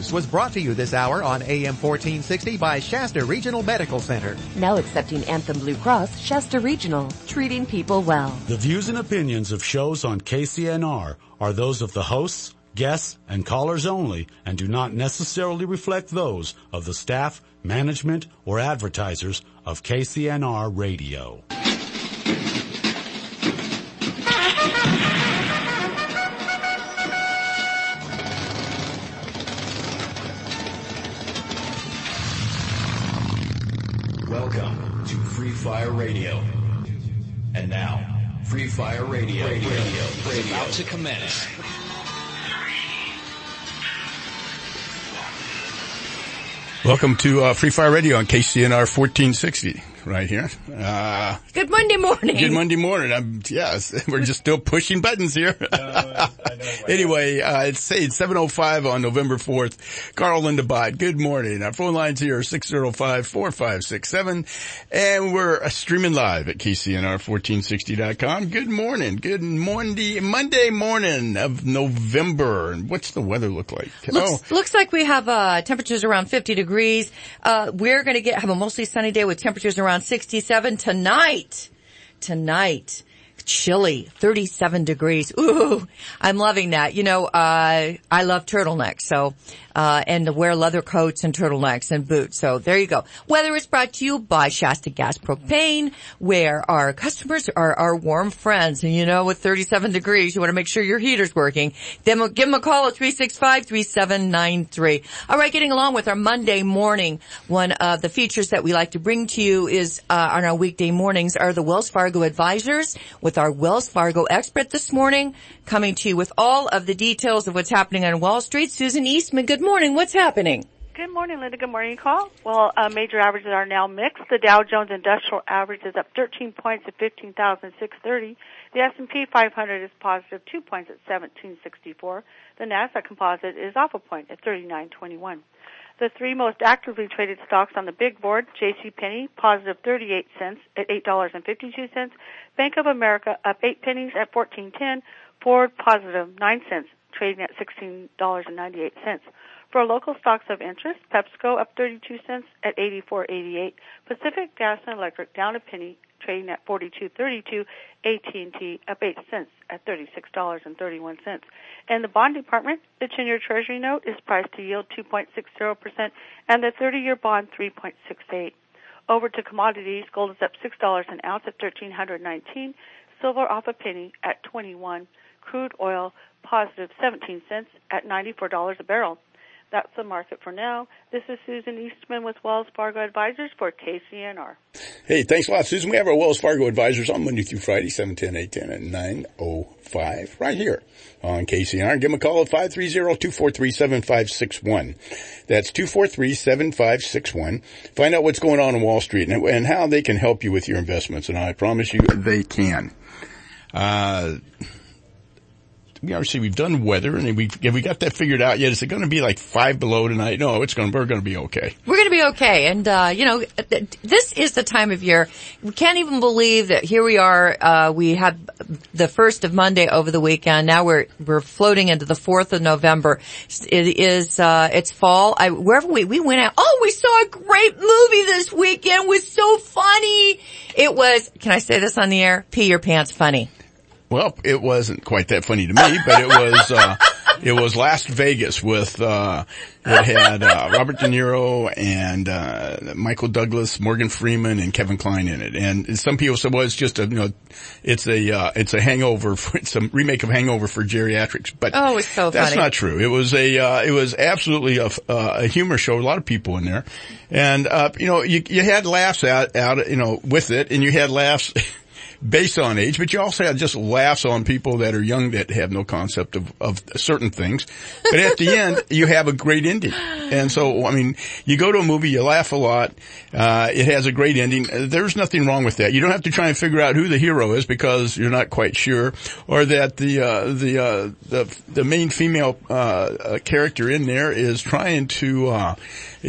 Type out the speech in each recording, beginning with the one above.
News was brought to you this hour on AM 1460 by Shasta Regional Medical Center. Now accepting Anthem Blue Cross, Shasta Regional, treating people well. The views and opinions of shows on KCNR are those of the hosts, guests, and callers only and do not necessarily reflect those of the staff, management, or advertisers of KCNR Radio. Welcome to Free Fire Radio. And now, Free Fire Radio is about to commence. Welcome to Free Fire Radio on KCNR 1460 right here. Good Monday morning. Good Monday morning. We're just still pushing buttons here. Anyway, it's 7:05 on November 4th. Carl Lindabot, good morning. Our phone lines here are 605-4567, and we're streaming live at KCNR1460.com. Good morning. Good Monday morning of November. And what's the weather look like? Looks like we have temperatures around 50 degrees. We're going to have a mostly sunny day with temperatures around 67 tonight. Chilly, 37 degrees. Ooh, I'm loving that. You know, I love turtlenecks, so, and to wear leather coats and turtlenecks and boots. So there you go. Weather is brought to you by Shasta Gas Propane, where our customers are our warm friends. And you know, with 37 degrees, you want to make sure your heater's working. Then give them a call at 365-3793. All right, getting along with our Monday morning. One of the features that we like to bring to you is, on our weekday mornings are the Wells Fargo Advisors with our Wells Fargo expert this morning, coming to you with all of the details of what's happening on Wall Street. Susan Eastman, good morning. What's happening? Good morning, Linda. Good morning, call. Well, major averages are now mixed. The Dow Jones Industrial Average is up 13 points at 15,630. The S&P 500 is positive 2 points at 1764. The NASDAQ Composite is off a point at 3921. The three most actively traded stocks on the big board: JCPenney, positive 38 cents at $8.52. Bank of America up 8 pennies at $14.10. Ford, positive 9 cents, trading at $16.98. For local stocks of interest, PepsiCo up 32 cents at $84.88. Pacific Gas and Electric down a penny, trading at $42.32. AT&T up 8 cents at $36.31. In the bond department, the 10-year Treasury note is priced to yield 2.60%, and the 30-year bond 3.68. Over to commodities, gold is up $6 an ounce at $1,319. Silver off a penny at 21. Crude oil positive 17 cents at $94 a barrel. That's the market for now. This is Susan Eastman with Wells Fargo Advisors for KCNR. Hey, thanks a lot, Susan. We have our Wells Fargo Advisors on Monday through Friday, 710, 810, and 9:05, right here on KCNR. Give them a call at 530-243-7561. That's 243-7561. Find out what's going on Wall Street and how they can help you with your investments, and I promise you they can. Obviously, we've done weather, and have we got that figured out yet? Is it going to be like 5 below tonight? No, we're going to be okay. We're going to be okay. And, this is the time of year. We can't even believe that here we are. We had the first of Monday over the weekend. Now we're floating into the 4th of November. It's fall. Wherever we went out. Oh, we saw a great movie this weekend. It was so funny. It was, can I say this on the air? Pee your pants funny. Well, it wasn't quite that funny to me, but it was Las Vegas with, it had, Robert De Niro and, Michael Douglas, Morgan Freeman, and Kevin Kline in it. And some people said, well, it's just it's a hangover, it's a remake of Hangover for geriatrics. But oh, it's so that's funny. not true. It was absolutely a humor show, a lot of people in there. And, you had laughs out, with it, and you had laughs based on age, but you also have just laughs on people that are young that have no concept of certain things. But at the end, you have a great ending. And so, I mean, you go to a movie, you laugh a lot, it has a great ending. There's nothing wrong with that. You don't have to try and figure out who the hero is because you're not quite sure, or that the main female, character in there is trying to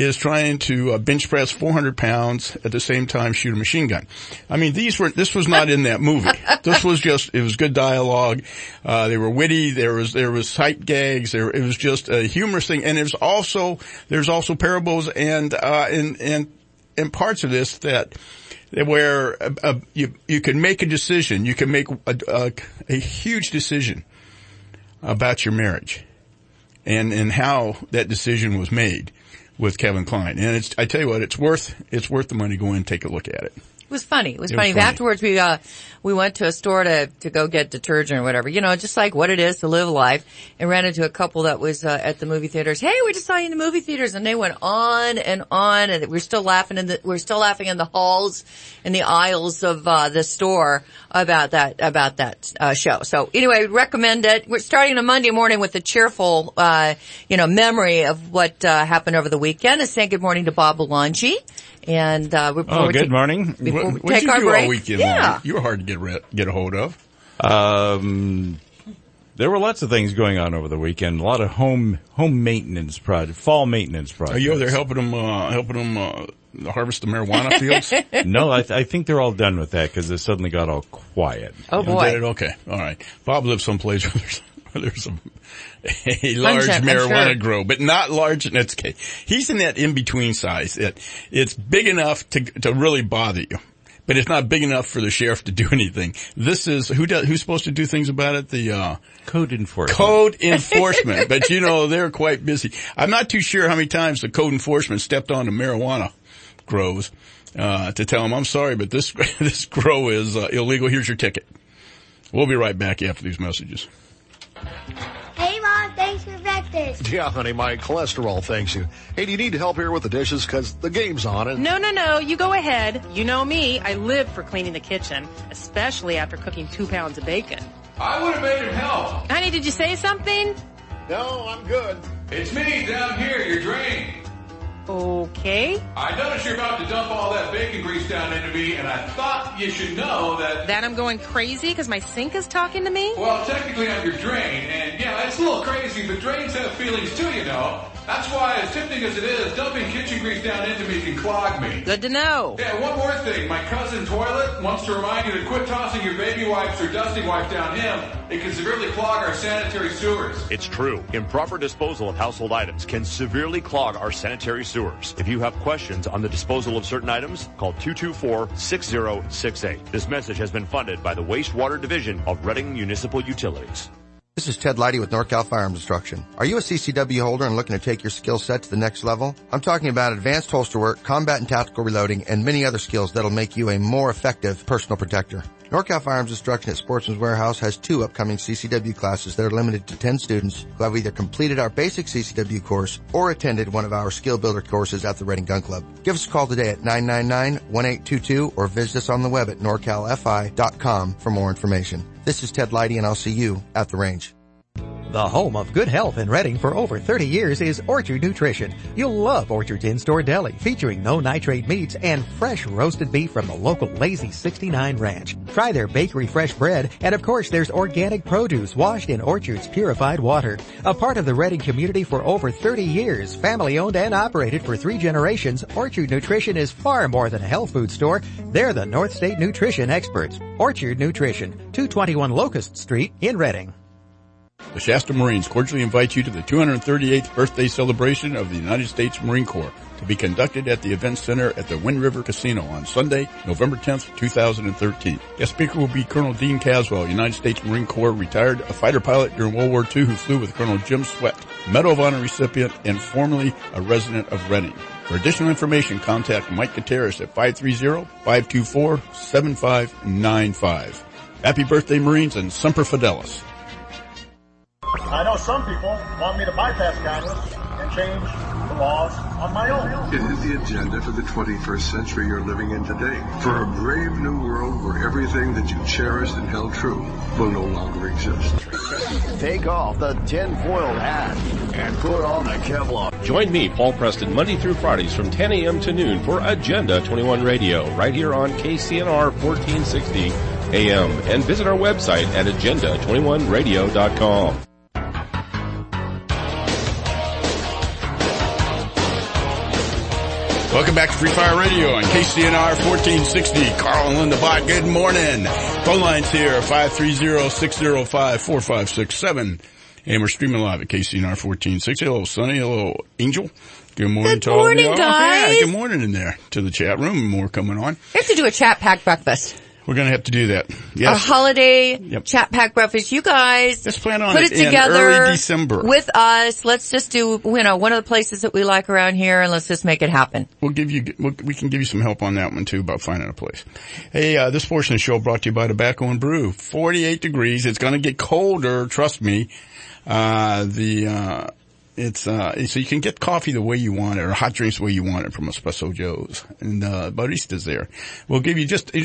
bench press 400 pounds at the same time shoot a machine gun. I mean, this was not in that movie. This was it was good dialogue. They were witty. There was sight gags. It was just a humorous thing. And there's also parables and parts of this where you can make a decision. You can make a huge decision about your marriage and how that decision was made with Kevin Kline. And I tell you what, it's worth the money to go in and take a look at it. It was funny. It was funny. Afterwards, we went to a store to go get detergent or whatever. You know, just like what it is to live life, and ran into a couple that was at the movie theaters. Hey, we just saw you in the movie theaters, and they went on, and we're still laughing in the halls and the aisles of the store about that show. So anyway, recommend it. We're starting on Monday morning with a cheerful memory of what happened over the weekend. And saying good morning to Bob Belangi. And good morning. What did you do all weekend? Yeah. You were hard to get a hold of. There were lots of things going on over the weekend. A lot of home maintenance projects, fall maintenance projects. Are you over there helping them harvest the marijuana fields? No, I think they're all done with that because it suddenly got all quiet. Oh boy. Okay. All right. Bob lives someplace where there's a large marijuana grow, but not large. That's okay. He's in that in-between size. It's big enough to really bother you, but it's not big enough for the sheriff to do anything. This is, who's supposed to do things about it? The, Code enforcement. Code enforcement. But they're quite busy. I'm not too sure how many times the code enforcement stepped on the marijuana grows, to tell them, I'm sorry, but this grow is, illegal. Here's your ticket. We'll be right back after these messages. Hey, Mom, thanks for breakfast. Yeah, honey, my cholesterol thanks you. Hey, do you need help here with the dishes? Because the game's on. And No, you go ahead. You know me. I live for cleaning the kitchen, especially after cooking 2 pounds of bacon. I would have made him help. Honey, did you say something? No, I'm good. It's me down here, your drain. Okay. I noticed you're about to dump all that bacon grease down into me, and I thought you should know that... That I'm going crazy because my sink is talking to me? Well, technically I'm your drain, and yeah, it's a little crazy, but drains have feelings too, you know. That's why, as tempting as it is, dumping kitchen grease down into me can clog me. Good to know. Yeah, one more thing. My cousin Toilet wants to remind you to quit tossing your baby wipes or dusting wipes down him. It can severely clog our sanitary sewers. It's true. Improper disposal of household items can severely clog our sanitary sewers. If you have questions on the disposal of certain items, call 224-6068. This message has been funded by the Wastewater Division of Reading Municipal Utilities. This is Ted Leidy with NorCal Firearms Instruction. Are you a CCW holder and looking to take your skill set to the next level? I'm talking about advanced holster work, combat and tactical reloading, and many other skills that'll make you a more effective personal protector. NorCal Firearms Instruction at Sportsman's Warehouse has 2 upcoming CCW classes that are limited to 10 students who have either completed our basic CCW course or attended one of our skill builder courses at the Reading Gun Club. Give us a call today at 999-1822 or visit us on the web at norcalfi.com for more information. This is Ted Leidy, and I'll see you at the range. The home of good health in Reading for over 30 years is Orchard Nutrition. You'll love Orchard's in-store deli featuring no nitrate meats and fresh roasted beef from the local Lazy 69 Ranch. Try their bakery fresh bread, and of course there's organic produce washed in Orchard's purified water. A part of the Reading community for over 30 years, family owned and operated for 3 generations, Orchard Nutrition is far more than a health food store. They're the North State Nutrition experts. Orchard Nutrition, 221 Locust Street in Reading. The Shasta Marines cordially invite you to the 238th birthday celebration of the United States Marine Corps to be conducted at the Event Center at the Wind River Casino on Sunday, November 10th, 2013. Guest speaker will be Colonel Dean Caswell, United States Marine Corps retired, a fighter pilot during World War II who flew with Colonel Jim Sweat, Medal of Honor recipient, and formerly a resident of Reading. For additional information, contact Mike Gutierrez at 530-524-7595. Happy birthday, Marines, and Semper Fidelis. I know some people want me to bypass Congress and change the laws on my own. It is the agenda for the 21st century you're living in today. For a brave new world where everything that you cherished and held true will no longer exist. Take off the tin-foiled hat and put on the Kevlar. Join me, Paul Preston, Monday through Fridays from 10 a.m. to noon for Agenda 21 Radio, right here on KCNR 1460 AM. And visit our website at agenda21radio.com. Welcome back to Free Fire Radio on KCNR 1460. Carl and Linda Bott, good morning. Phone lines here, 530-605-4567. And we're streaming live at KCNR 1460. Hello, Sonny. Hello, Angel. Good morning to all of y'all. Guys. Yeah, good morning in there to the chat room. More coming on. We have to do a chat pack breakfast. We're going to have to do that. Yes. A holiday chat pack breakfast. You guys let's plan on put it together in early December with us. Let's just do, one of the places that we like around here, and let's just make it happen. We can give you some help on that one too about finding a place. Hey, this portion of the show brought to you by Tobacco and Brew. 48 degrees. It's going to get colder. Trust me. So you can get coffee the way you want it, or hot drinks the way you want it from Espresso Joe's. And, baristas there. We'll give you just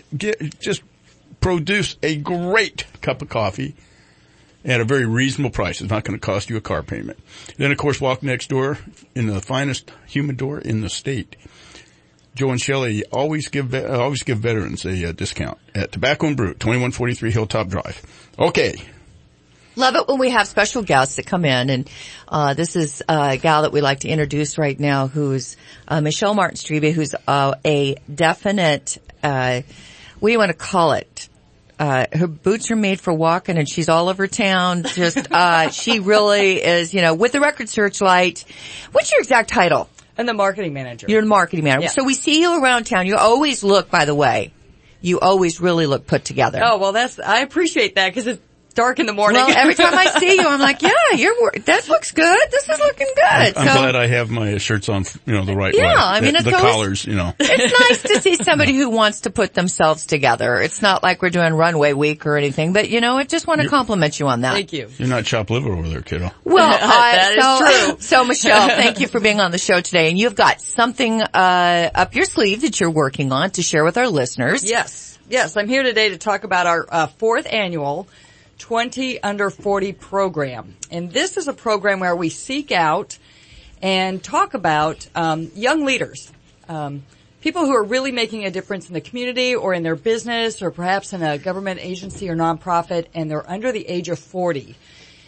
produce a great cup of coffee at a very reasonable price. It's not going to cost you a car payment. Then, of course, walk next door in the finest humidor in the state. Joe and Shelley always give veterans a discount at Tobacco and Brew, 2143 Hilltop Drive. Okay. Love it when we have special guests that come in, and this is a gal that we like to introduce right now, who's Michelle Martin-Strebe, who's a definite, what do you want to call it? Her boots are made for walking, and she's all over town. Just she really is, with the Record Searchlight. What's your exact title? I'm the marketing manager. You're the marketing manager. Yeah. So we see you around town. You always look, by the way, you always really look put together. Oh, well, I appreciate that, because it's dark in the morning. Well, every time I see you, I'm like, yeah, that looks good. This is looking good. I'm glad I have my shirts on, the right way. Yeah, I mean, the collars, It's nice to see somebody who wants to put themselves together. It's not like we're doing runway week or anything, but I just want to compliment you on that. Thank you. You're not chopped liver over there, kiddo. Well, that is true. So Michelle, thank you for being on the show today, and you've got something, up your sleeve that you're working on to share with our listeners. Yes, I'm here today to talk about our, fourth annual 20 Under 40 program. And this is a program where we seek out and talk about young leaders, people who are really making a difference in the community or in their business or perhaps in a government agency or nonprofit, and they're under the age of 40.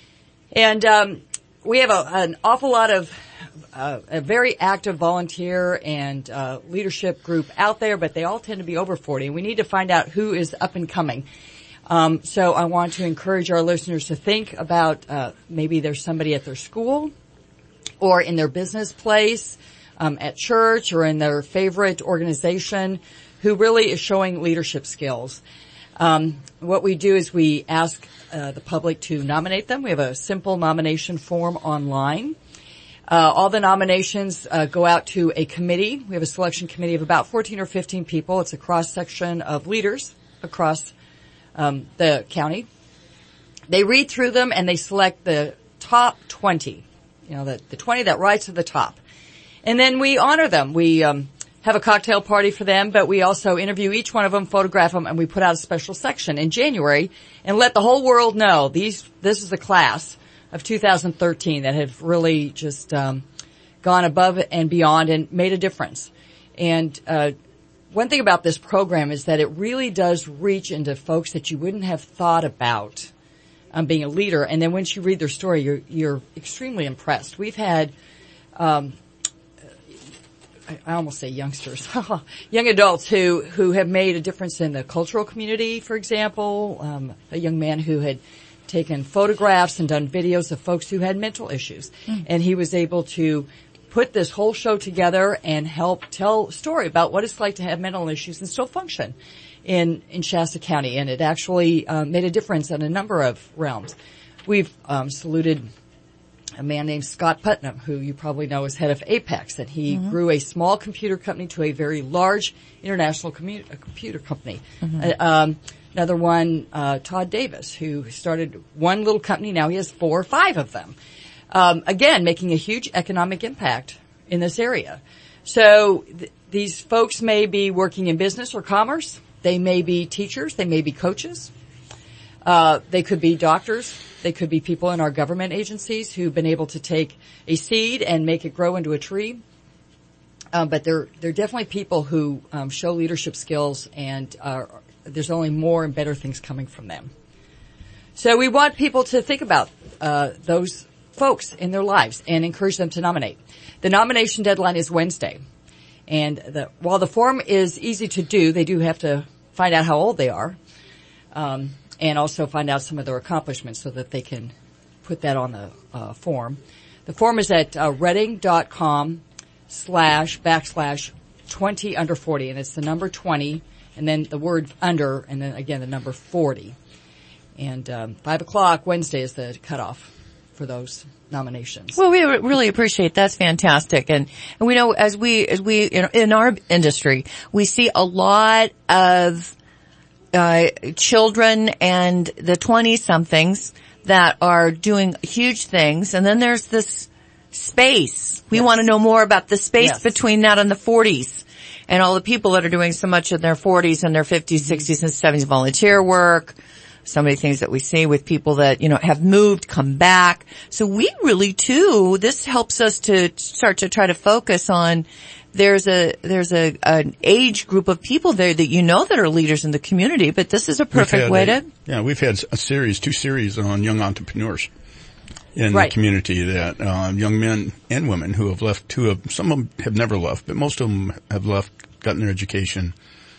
And we have an awful lot of a very active volunteer and leadership group out there, but they all tend to be over 40. And we need to find out who is up and coming. So I want to encourage our listeners to think about maybe there's somebody at their school or in their business place, at church or in their favorite organization who really is showing leadership skills. What we do is we ask the public to nominate them. We have a simple nomination form online. All the nominations go out to a committee. We have a selection committee of about 14 or 15 people. It's a cross-section of leaders across the county. They read through them and they select the top 20, the 20 that rise to the top. And then we honor them. We have a cocktail party for them, but we also interview each one of them, photograph them, and we put out a special section in January and let the whole world know this is the class of 2013 that have really just gone above and beyond and made a difference. And one thing about this program is that it really does reach into folks that you wouldn't have thought about being a leader. And then once you read their story, you're extremely impressed. We've had, I almost say youngsters, young adults who have made a difference in the cultural community, for example. A young man who had taken photographs and done videos of folks who had mental issues. And he was able to put this whole show together and help tell a story about what it's like to have mental issues and still function in Shasta County. And it actually made a difference in a number of realms. We've saluted a man named Scott Putnam, who you probably know is head of Apex, and he grew a small computer company to a very large international computer company. Another one, Todd Davis, who started one little company. Now he has 4 or 5 of them. Again, making a huge economic impact in this area. So these folks may be working in business or commerce. They may be teachers. They may be coaches. They could be doctors. They could be people in our government agencies who've been able to take a seed and make it grow into a tree. But they're definitely people who show leadership skills, and there's only more and better things coming from them. So we want people to think about those folks in their lives and encourage them to nominate. The nomination deadline is Wednesday. And while the form is easy to do, they do have to find out how old they are, and also find out some of their accomplishments so that they can put that on the form. The form is at reading.com//20 under 40, and it's the number 20, and then the word under, and then again the number 40. And 5 o'clock Wednesday is the cutoff for those nominations. Well, we really appreciate that's fantastic, and we know as we in our industry we see a lot of children and the 20-somethings that are doing huge things, and then there's this space. We want to know more about the space between that and the 40s, and all the people that are doing so much in their 40s and their 50s, 60s, and 70s volunteer work. So many things that we see with people that, have moved, come back. So we really too, this helps us to start to try to focus on there's an age group of people there that that are leaders in the community, but this is a perfect way to. Yeah, we've had two series on young entrepreneurs in the community that, young men and women who have left, some of them have never left, but most of them have left, gotten their education,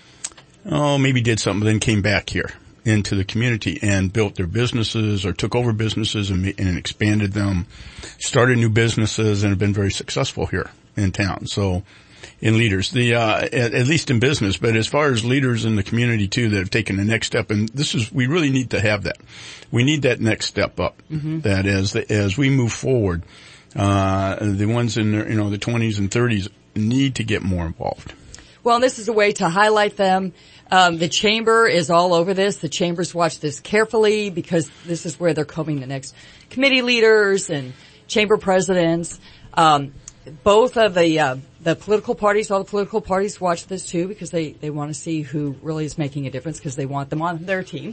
maybe did something, then came back here into the community and built their businesses or took over businesses and expanded them, started new businesses, and have been very successful here in town. So, in leaders, at least in business, but as far as leaders in the community too that have taken the next step, and we really need to have that. We need that next step up. Mm-hmm. That as we move forward, the ones in the 20s and 30s need to get more involved. Well, this is a way to highlight them. The chamber is all over this. The chambers watch this carefully because this is where they're combing the next committee leaders and chamber presidents. Both of the political parties, all the political parties watch this too because they want to see who really is making a difference because they want them on their team.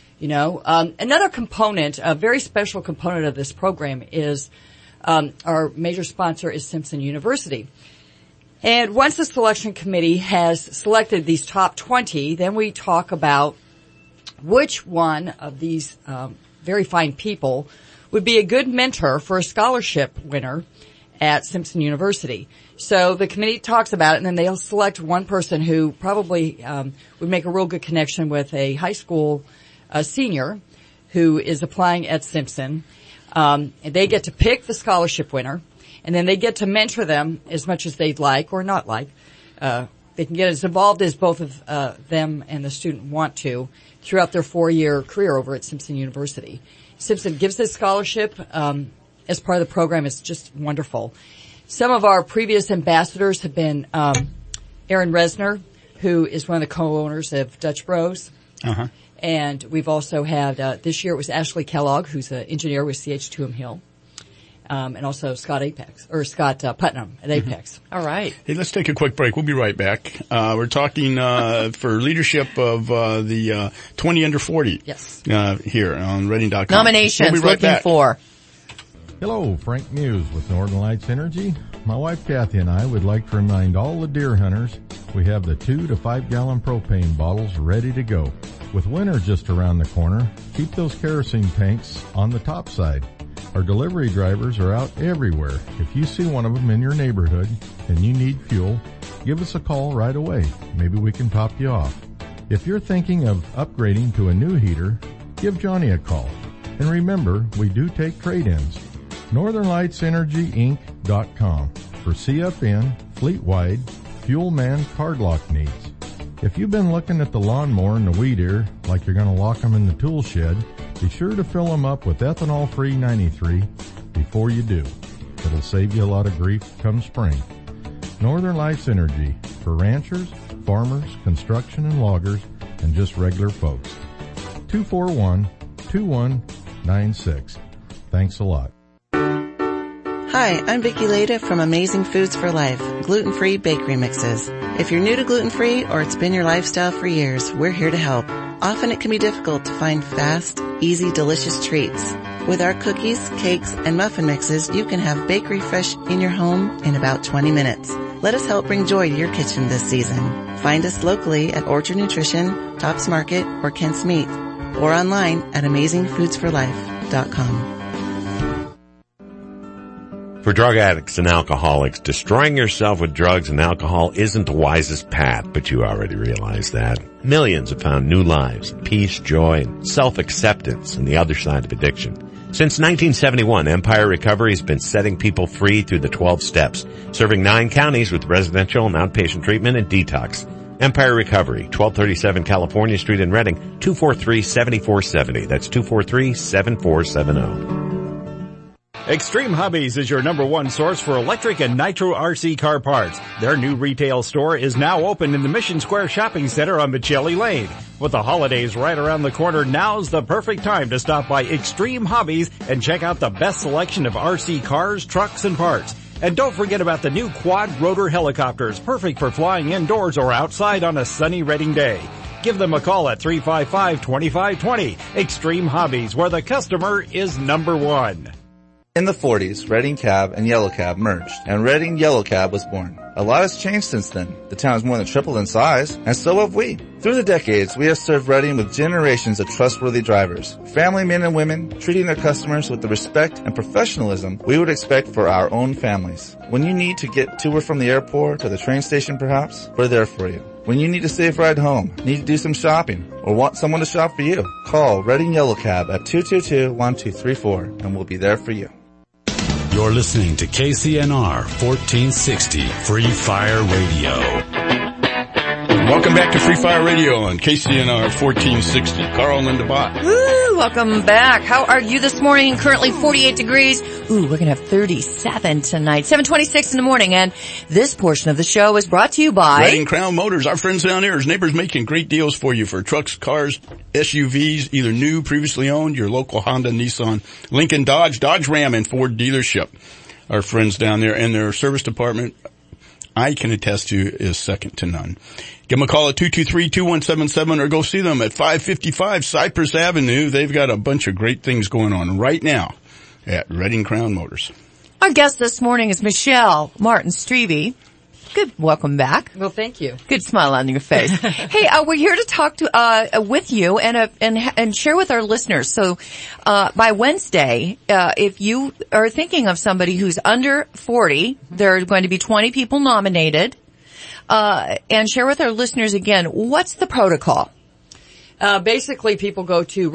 Another component, a very special component of this program is, our major sponsor is Simpson University. And once the selection committee has selected these top 20, then we talk about which one of these very fine people would be a good mentor for a scholarship winner at Simpson University. So the committee talks about it, and then they'll select one person who probably would make a real good connection with a high school senior who is applying at Simpson. And they get to pick the scholarship winner. And then they get to mentor them as much as they'd like or not like. They can get as involved as both of them and the student want to throughout their 4-year career over at Simpson University. Simpson gives this scholarship as part of the program. It's just wonderful. Some of our previous ambassadors have been Aaron Resner, who is one of the co-owners of Dutch Bros. Uh-huh. And we've also had, this year it was Ashley Kellogg, who's an engineer with CH2M Hill. And also Scott Putnam at Apex. Mm-hmm. All right. Hey, let's take a quick break. We'll be right back. We're talking for leadership of the 20 under 40. Yes. Here on Reading.com. Nominations we'll be right looking back. for. Hello, Frank Muse with Northern Lights Energy. My wife Kathy and I would like to remind all the deer hunters we have the 2 to 5 gallon propane bottles ready to go. With winter just around the corner, keep those kerosene tanks on the top side. Our delivery drivers are out everywhere. If you see one of them in your neighborhood and you need fuel, give us a call right away. Maybe we can top you off. If you're thinking of upgrading to a new heater, give Johnny a call. And remember, we do take trade-ins. NorthernLightsEnergyInc.com for CFN, fleet-wide, fuel man card lock needs. If you've been looking at the lawnmower and the weed eater like you're going to lock them in the tool shed, be sure to fill them up with ethanol-free 93 before you do. It'll save you a lot of grief come spring. Northern Lights Energy for ranchers, farmers, construction and loggers, and just regular folks. 241-2196. Thanks a lot. Hi, I'm Vicki Leda from Amazing Foods for Life, gluten-free bakery mixes. If you're new to gluten-free or it's been your lifestyle for years, we're here to help. Often it can be difficult to find fast, easy, delicious treats. With our cookies, cakes, and muffin mixes, you can have bakery fresh in your home in about 20 minutes. Let us help bring joy to your kitchen this season. Find us locally at Orchard Nutrition, Tops Market, or Kent's Meat, or online at AmazingFoodsForLife.com. For For drug addicts and alcoholics, destroying yourself with drugs and alcohol isn't the wisest path, but you already realize that. Millions have found new lives, peace, joy, and self-acceptance on the other side of addiction. Since 1971, Empire Recovery has been setting people free through the 12 steps, serving 9 counties with residential and outpatient treatment and detox. Empire Recovery, 1237 California Street in Redding, 243-7470. That's 243-7470. Extreme Hobbies is your #1 source for electric and nitro RC car parts. Their new retail store is now open in the Mission Square Shopping Center on Michelli Lane. With the holidays right around the corner, now's the perfect time to stop by Extreme Hobbies and check out the best selection of RC cars, trucks, and parts. And don't forget about the new quad rotor helicopters, perfect for flying indoors or outside on a sunny Redding day. Give them a call at 355-2520. Extreme Hobbies, where the customer is #1. In the 40s, Redding Cab and Yellow Cab merged, and Redding Yellow Cab was born. A lot has changed since then. The town has more than tripled in size, and so have we. Through the decades, we have served Redding with generations of trustworthy drivers, family men and women, treating their customers with the respect and professionalism we would expect for our own families. When you need to get to or from the airport or the train station perhaps, we're there for you. When you need a safe ride home, need to do some shopping, or want someone to shop for you, call Redding Yellow Cab at 222-1234, and we'll be there for you. You're listening to KCNR 1460 Free Fire Radio. Welcome back to Free Fire Radio on KCNR 1460. Carl and Linda Bott. Woo, welcome back. How are you this morning? Currently 48 degrees. Ooh, we're going to have 37 tonight. 7:26 in the morning. And this portion of the show is brought to you by Redding Crown Motors. Our friends down there, his neighbors making great deals for you for trucks, cars, SUVs, either new, previously owned, your local Honda, Nissan, Lincoln, Dodge, Ram, and Ford dealership. Our friends down there and their service department, I can attest to, is second to none. Give them a call at 223-2177 or go see them at 555 Cypress Avenue. They've got a bunch of great things going on right now at Redding Crown Motors. Our guest this morning is Michelle Martin-Strebe. Good, welcome back. Well, thank you. Good smile on your face. Hey, we're here to talk to with you and share with our listeners. So, by Wednesday, if you are thinking of somebody who's under 40, there are going to be 20 people nominated. And share with our listeners again, what's the protocol? Basically, people go to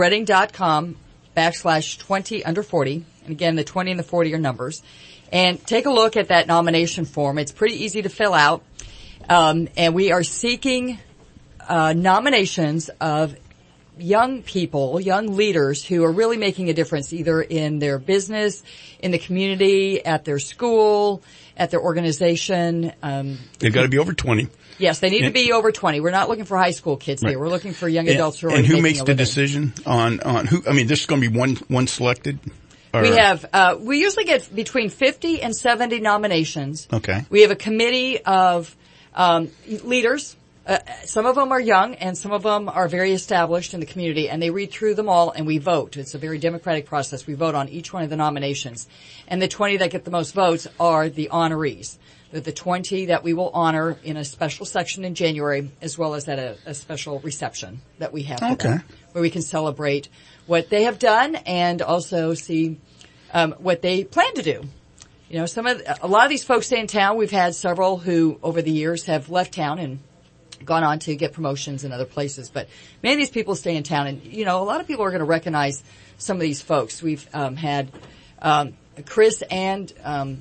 redding.com/20 under 40. And again, the 20 and the 40 are numbers. And take a look at that nomination form. It's pretty easy to fill out. And we are seeking nominations of young people, young leaders who are really making a difference either in their business, in the community, at their school, at their organization. They've got to be over 20. Yes, they need to be over 20. We're not looking for high school kids here. We're looking for young adults who are and who making makes a the living. decision on who? I mean, this is going to be one selected. Or? We have, we usually get between 50 and 70 nominations. Okay. We have a committee of, leaders. Some of them are young and some of them are very established in the community, and they read through them all and we vote. It's a very democratic process. We vote on each one of the nominations. And the 20 that get the most votes are the honorees. They're the 20 that we will honor in a special section in January, as well as at a special reception that we have for them, where we can celebrate what they have done and also see what they plan to do. You know, a lot of these folks stay in town. We've had several who over the years have left town and gone on to get promotions in other places, but many of these people stay in town, and you know, a lot of people are going to recognize some of these folks. We've had Chris and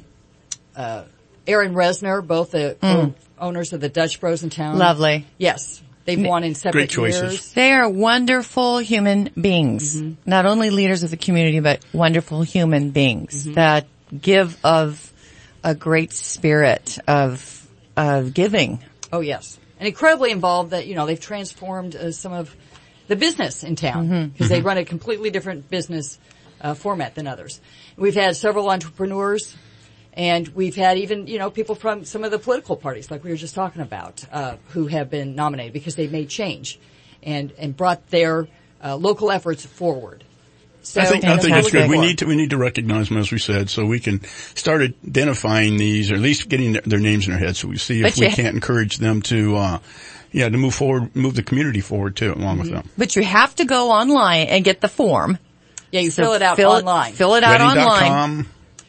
Aaron Resner, both the owners of the Dutch Bros in town. Lovely. Yes. They've won in separate years. They are wonderful human beings. Mm-hmm. Not only leaders of the community, but wonderful human beings that give of a great spirit of giving. Oh, yes. And incredibly involved that, you know, they've transformed some of the business in town because they run a completely different business format than others. We've had several entrepreneurs. And we've had even, you know, people from some of the political parties, like we were just talking about, who have been nominated because they've made change and brought their local efforts forward. So I think it's good. We need to recognize them, as we said, so we can start identifying these, or at least getting their names in our heads, so we see if we can't encourage them to move forward, move the community forward too, along with them. But you have to go online and get the form. Yeah, you fill it out online. Fill it out online.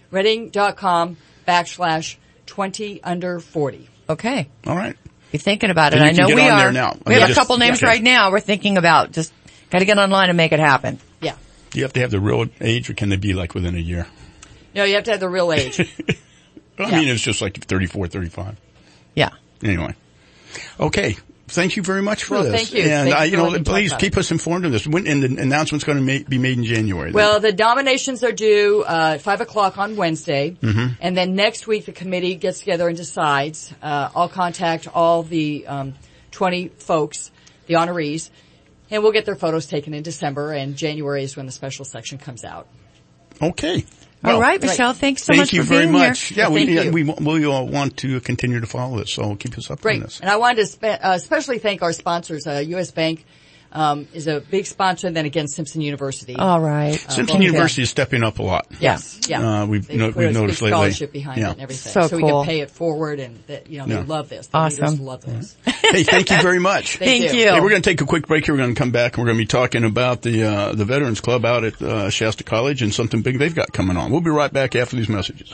Reading.com/20under40. Okay. All right. Be thinking about it. And I you can know get we on are. there now. We have a couple names right now we're thinking about. Just got to get online and make it happen. Yeah. Do you have to have the real age, or can they be like within a year? No, you have to have the real age. I mean, it's just like 34, 35. Yeah. Anyway. Okay. Thank you very much for this. Thank you. And, Thank you please keep us informed of this. And the announcement's going to be made in January. Well, the nominations are due, 5 o'clock on Wednesday. Mm-hmm. And then next week the committee gets together and decides. I'll contact all the, 20 folks, the honorees, and we'll get their photos taken in December, and January is when the special section comes out. Okay. Well, all right, Michelle, thanks so much for being here. Thank you very much. Yeah, we all want to continue to follow this, so keep us up on this. And I wanted to especially thank our sponsors. U.S. Bank is a big sponsor, and then again Simpson University. All right. Simpson University is stepping up a lot. Yes. Yeah. We've put noticed a big lately. scholarship behind it and everything. So we cool. can pay it forward, and they love this. The awesome. leaders love this. Hey, thank you very much. Thank you. Hey, we're going to take a quick break here. We're going to come back and we're going to be talking about the Veterans Club out at Shasta College and something big they've got coming on. We'll be right back after these messages.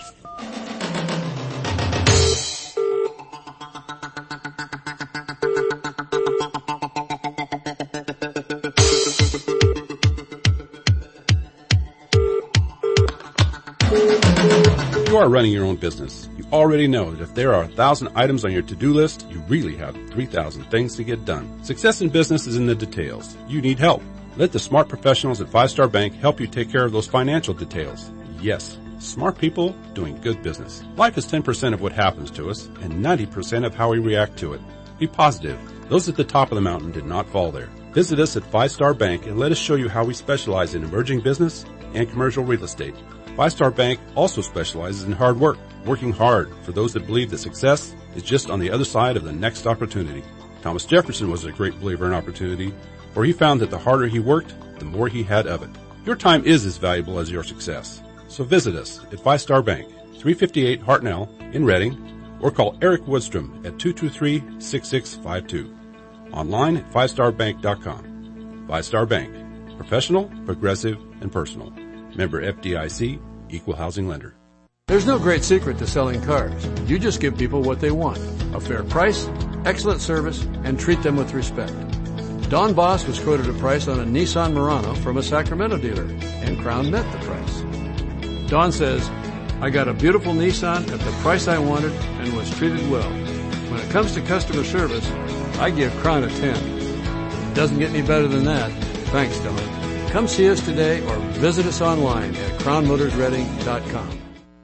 You are running your own business. You already know that if there are 1,000 items on your to-do list, you really have 3,000 things to get done. Success in business is in the details. You need help. Let the smart professionals at 5 Star Bank help you take care of those financial details. Yes, smart people doing good business. Life is 10% of what happens to us and 90% of how we react to it. Be positive. Those at the top of the mountain did not fall there. Visit us at 5 Star Bank and let us show you how we specialize in emerging business and commercial real estate. 5 Star Bank also specializes in hard work, working hard for those that believe that success is just on the other side of the next opportunity. Thomas Jefferson was a great believer in opportunity, for he found that the harder he worked, the more he had of it. Your time is as valuable as your success. So visit us at 5 Star Bank, 358 Hartnell in Reading, or call Eric Woodstrom at 223-6652. Online at 5starbank.com. 5 Star Bank. Professional, progressive, and personal. Member FDIC, Equal Housing Lender. There's no great secret to selling cars. You just give people what they want. A fair price, excellent service, and treat them with respect. Don Boss was quoted a price on a Nissan Murano from a Sacramento dealer, and Crown met the price. Don says, I got a beautiful Nissan at the price I wanted and was treated well. When it comes to customer service, I give Crown a 10. It doesn't get any better than that. Thanks, Don. Come see us today or visit us online at crownmotorsreading.com.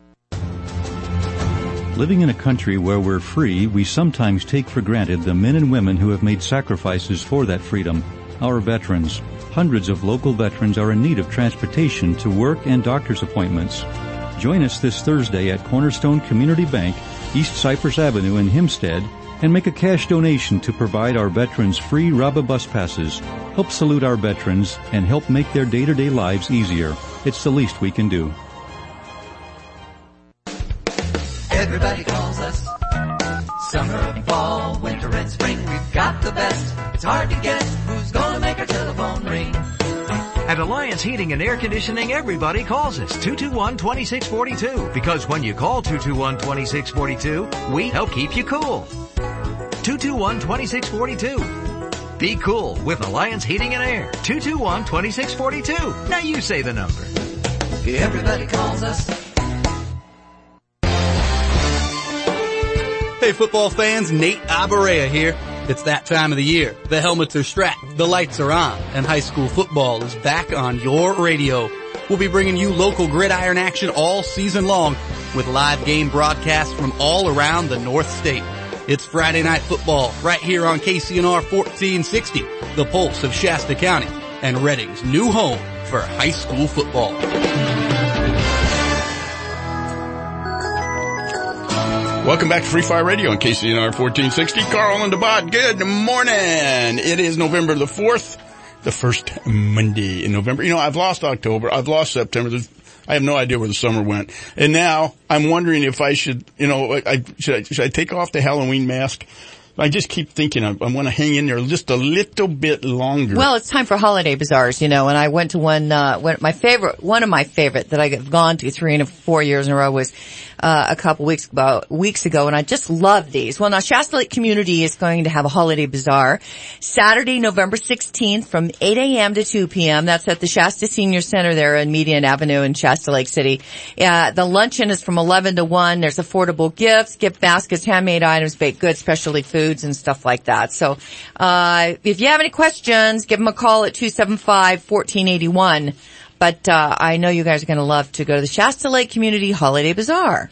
Living in a country where we're free, we sometimes take for granted the men and women who have made sacrifices for that freedom. Our veterans. Hundreds of local veterans are in need of transportation to work and doctor's appointments. Join us this Thursday at Cornerstone Community Bank, East Cypress Avenue in Hempstead, and make a cash donation to provide our veterans free RABA bus passes. Help salute our veterans and help make their day-to-day lives easier. It's the least we can do. Everybody calls us. Summer, fall, winter, and spring. We've got the best. It's hard to guess who's gonna make our telephone ring. At Alliance Heating and Air Conditioning, everybody calls us 221-2642. Because when you call 221-2642, we help keep you cool. 221-2642. Be cool with Alliance Heating and Air. 221-2642. Now you say the number. Everybody calls us. Hey football fans, Nate Abarea here. It's that time of the year. The helmets are strapped, the lights are on, and high school football is back on your radio. We'll be bringing you local gridiron action all season long with live game broadcasts from all around the North State. It's Friday Night Football right here on KCNR 1460, the pulse of Shasta County and Reading's new home for high school football. Welcome back to Free Fire Radio on KCNR 1460. Carl and DeBot, good morning. It is November the 4th, the first Monday in November. You know, I've lost October. I've lost September. I have no idea where the summer went. And now I'm wondering if I should, you know, should I take off the Halloween mask? I just keep thinking I want to hang in there just a little bit longer. Well, it's time for holiday bazaars, and I went to one of my favorite that I've gone to 3 and 4 years in a row was a couple weeks ago, and I just love these. Well, now Shasta Lake Community is going to have a holiday bazaar Saturday, November 16th from 8 a.m. to 2 p.m. That's at the Shasta Senior Center there in Median Avenue in Shasta Lake City. The luncheon is from 11 to 1. There's affordable gifts, gift baskets, handmade items, baked goods, specialty foods, and stuff like that. So, if you have any questions, give them a call at 275-1481. But, I know you guys are going to love to go to the Shasta Lake Community Holiday Bazaar.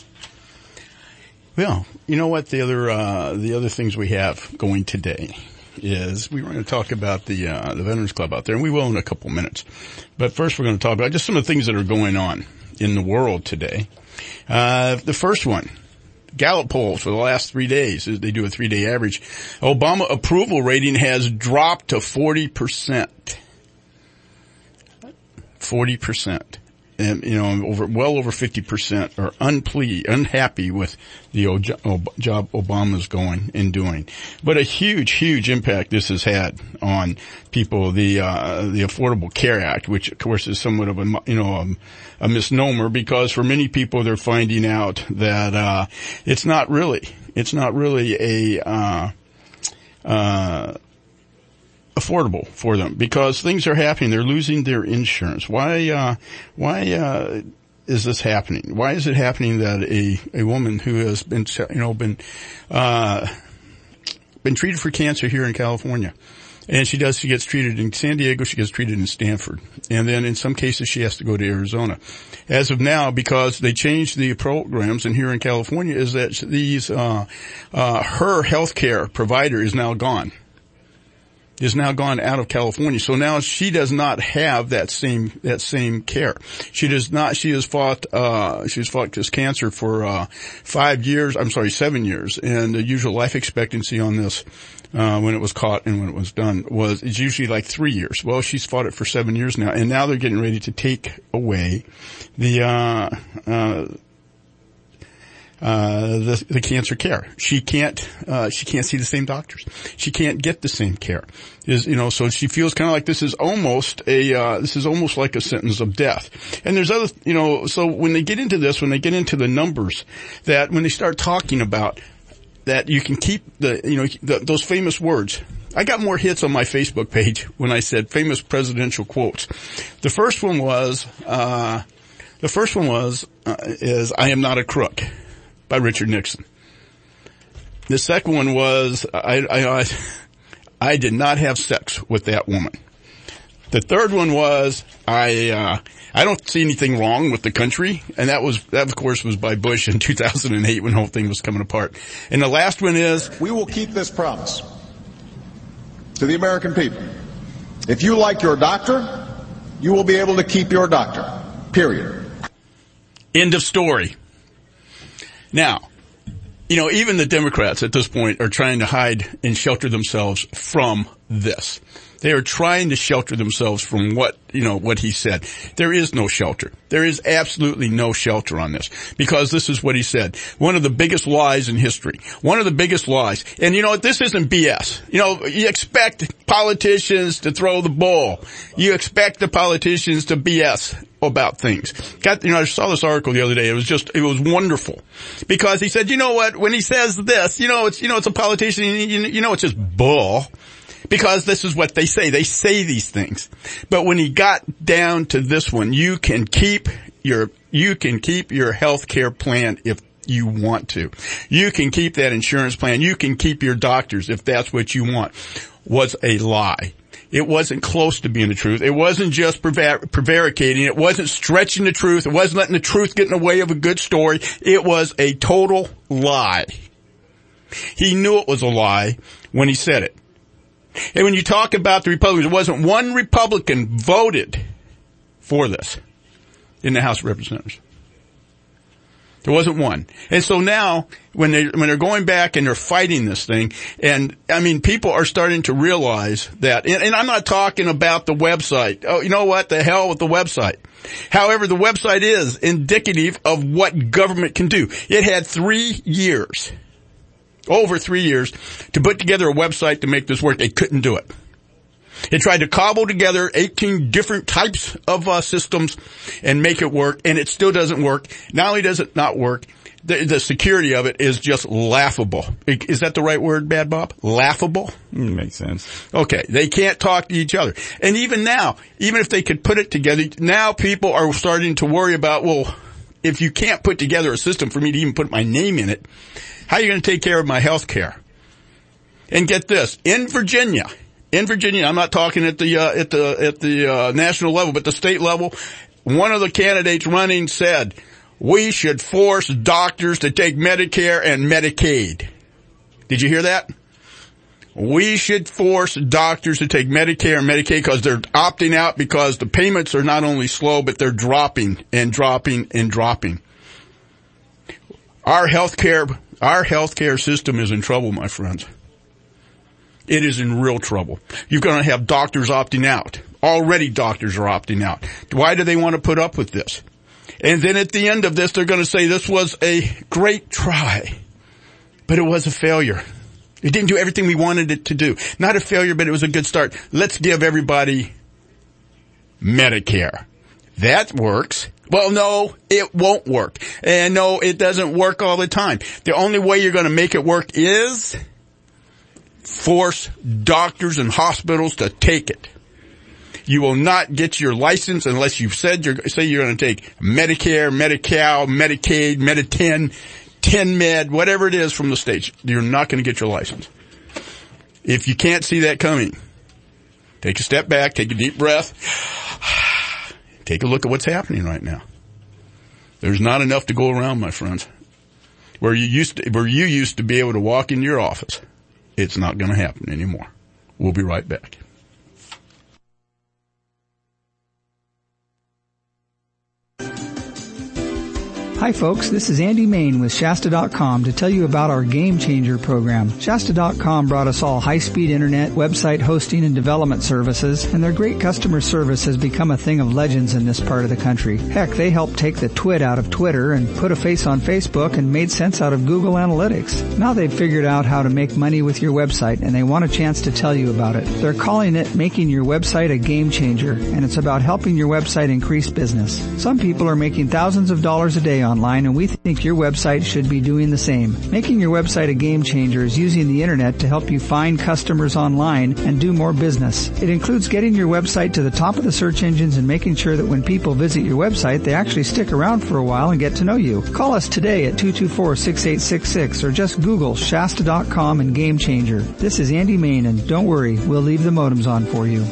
Well, you know what? The other things we have going today is we were going to talk about the Veterans Club out there, and we will in a couple minutes. But first we're going to talk about just some of the things that are going on in the world today. The first one, Gallup polls for the last 3 days, they do a 3-day average. Obama approval rating has dropped to 40%. 40%. And, well over 50% are unhappy with the job Obama's going and doing. But a huge impact this has had on people. The Affordable Care Act, which of course is somewhat of a misnomer, because for many people they're finding out that, it's not really affordable for them, because things are happening. They're losing their insurance. Why is this happening? Why is it happening that a woman who has been treated for cancer here in California, and she gets treated in San Diego, she gets treated in Stanford, and then in some cases she has to go to Arizona. As of now, because they changed the programs, and here in California is that her healthcare provider is now gone out of California. So now she does not have that same care. She has fought this cancer for 7 years, and the usual life expectancy on this, when it was caught and when it was done is usually like 3 years. Well, she's fought it for 7 years now, and now they're getting ready to take away the cancer care. She can't see the same doctors. She can't get the same care. So she feels kind of like this is almost like a sentence of death. And there's other, so when they get into the numbers, that when they start talking about that you can keep those famous words. I got more hits on my Facebook page when I said famous presidential quotes. The first one was, is I am not a crook, by Richard Nixon. The second one was, I did not have sex with that woman. The third one was, I don't see anything wrong with the country. And that of course was by Bush in 2008 when the whole thing was coming apart. And the last one is, we will keep this promise to the American people. If you like your doctor, you will be able to keep your doctor. Period. End of story. Now, even the Democrats at this point are trying to hide and shelter themselves from this. They are trying to shelter themselves from what he said. There is no shelter. There is absolutely no shelter on this, because this is what he said. One of the biggest lies in history. One of the biggest lies. And this isn't BS. You expect politicians to throw the ball. You expect the politicians to BS about things. I saw this article the other day. It was wonderful, because he said, you know what, when he says this, it's a politician, it's just bull. Because this is what they say. They say these things. But when he got down to this one, you can keep your health care plan if you want to. You can keep that insurance plan. You can keep your doctors if that's what you want. Was a lie. It wasn't close to being the truth. It wasn't just prevaricating. It wasn't stretching the truth. It wasn't letting the truth get in the way of a good story. It was a total lie. He knew it was a lie when he said it. And when you talk about the Republicans, there wasn't one Republican voted for this in the House of Representatives. There wasn't one. And so now, when they're going back and they're fighting this thing, and people are starting to realize that, and I'm not talking about the website. Oh, you know what? The hell with the website. However, the website is indicative of what government can do. It had 3 years over 3 years, to put together a website to make this work. They couldn't do it. They tried to cobble together 18 different types of systems and make it work, and it still doesn't work. Not only does it not work, the security of it is just laughable. Is that the right word, Bad Bob? Laughable? Makes sense. Okay, they can't talk to each other. And even now, even if they could put it together, now people are starting to worry about, well, if you can't put together a system for me to even put my name in it, how are you going to take care of my health care? And get this, in Virginia, I'm not talking at the national level, but the state level, one of the candidates running said, we should force doctors to take Medicare and Medicaid. Did you hear that? We should force doctors to take Medicare and Medicaid because they're opting out because the payments are not only slow, but they're dropping and dropping and dropping. Our healthcare system is in trouble, my friends. It is in real trouble. You're going to have doctors opting out. Already doctors are opting out. Why do they want to put up with this? And then at the end of this, they're going to say this was a great try, but it was a failure. It didn't do everything we wanted it to do. Not a failure, but it was a good start. Let's give everybody Medicare. That works. Well, no, it won't work. And no, it doesn't work all the time. The only way you're going to make it work is force doctors and hospitals to take it. You will not get your license unless you've said say you're going to take Medicare, Medi-Cal, Medicaid, Medi-10, 10-Med, whatever it is from the states. You're not going to get your license. If you can't see that coming, take a step back, take a deep breath, take a look at what's happening right now. There's not enough to go around, my friends. Where you used to be able to walk in your office, it's not going to happen anymore. We'll be right back. Hi folks, this is Andy Main with Shasta.com to tell you about our Game Changer program. Shasta.com brought us all high-speed internet, website hosting, and development services, and their great customer service has become a thing of legends in this part of the country. Heck, they helped take the twit out of Twitter and put a face on Facebook and made sense out of Google Analytics. Now they've figured out how to make money with your website, and they want a chance to tell you about it. They're calling it Making Your Website a Game Changer, and it's about helping your website increase business. Some people are making thousands of dollars a day online, and we think your website should be doing the same. Making your website a game changer is using the internet to help you find customers online and do more business. It includes getting your website to the top of the search engines and making sure that when people visit your website, they actually stick around for a while and get to know you. Call us today at 224-6866 or just Google Shasta.com and Game Changer. This is Andy Main, and don't worry, we'll leave the modems on for you.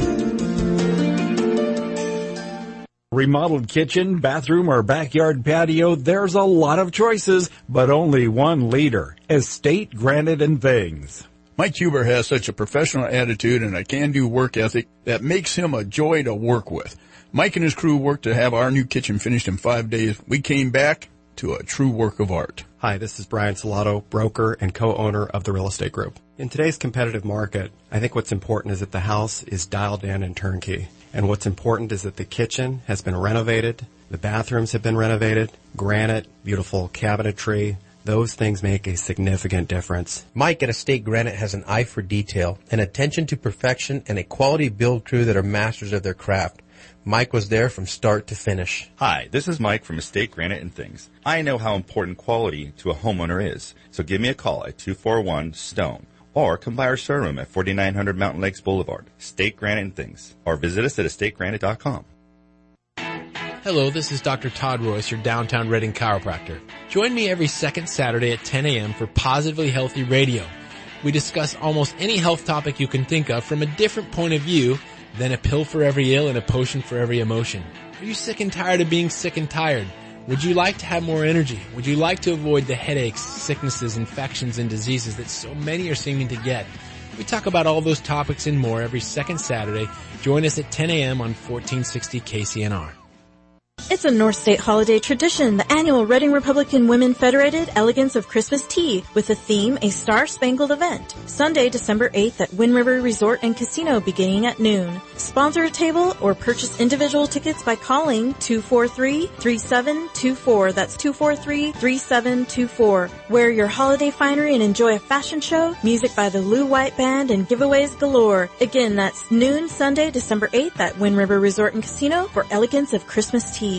Remodeled kitchen, bathroom, or backyard patio, there's a lot of choices, but only one leader. Estate Granite and Things. Mike Huber has such a professional attitude and a can-do work ethic that makes him a joy to work with. Mike and his crew worked to have our new kitchen finished in 5 days. We came back to a true work of art. Hi, this is Brian Salato, broker and co-owner of the Real Estate Group. In today's competitive market, I think what's important is that the house is dialed in and turnkey. And what's important is that the kitchen has been renovated, the bathrooms have been renovated, granite, beautiful cabinetry. Those things make a significant difference. Mike at Estate Granite has an eye for detail, an attention to perfection, and a quality build crew that are masters of their craft. Mike was there from start to finish. Hi, this is Mike from Estate Granite and Things. I know how important quality to a homeowner is, so give me a call at 241-STONE. Or come by our showroom at 4900 Mountain Lakes Boulevard, Estate Granite and Things, or visit us at estategranite.com. Hello, this is Dr. Todd Royce, your downtown Reading chiropractor. Join me every second Saturday at 10 a.m. for Positively Healthy Radio. We discuss almost any health topic you can think of from a different point of view than a pill for every ill and a potion for every emotion. Are you sick and tired of being sick and tired? Would you like to have more energy? Would you like to avoid the headaches, sicknesses, infections, and diseases that so many are seeming to get? We talk about all those topics and more every second Saturday. Join us at 10 a.m. on 1460 KCNR. It's a North State holiday tradition, the annual Reading Republican Women Federated Elegance of Christmas Tea, with the theme A Star-Spangled Event. Sunday, December 8th at Wind River Resort and Casino beginning at noon. Sponsor a table or purchase individual tickets by calling 243-3724. That's 243-3724. Wear your holiday finery and enjoy a fashion show, music by the Lou White Band, and giveaways galore. Again, that's noon Sunday, December 8th at Wind River Resort and Casino for Elegance of Christmas Tea.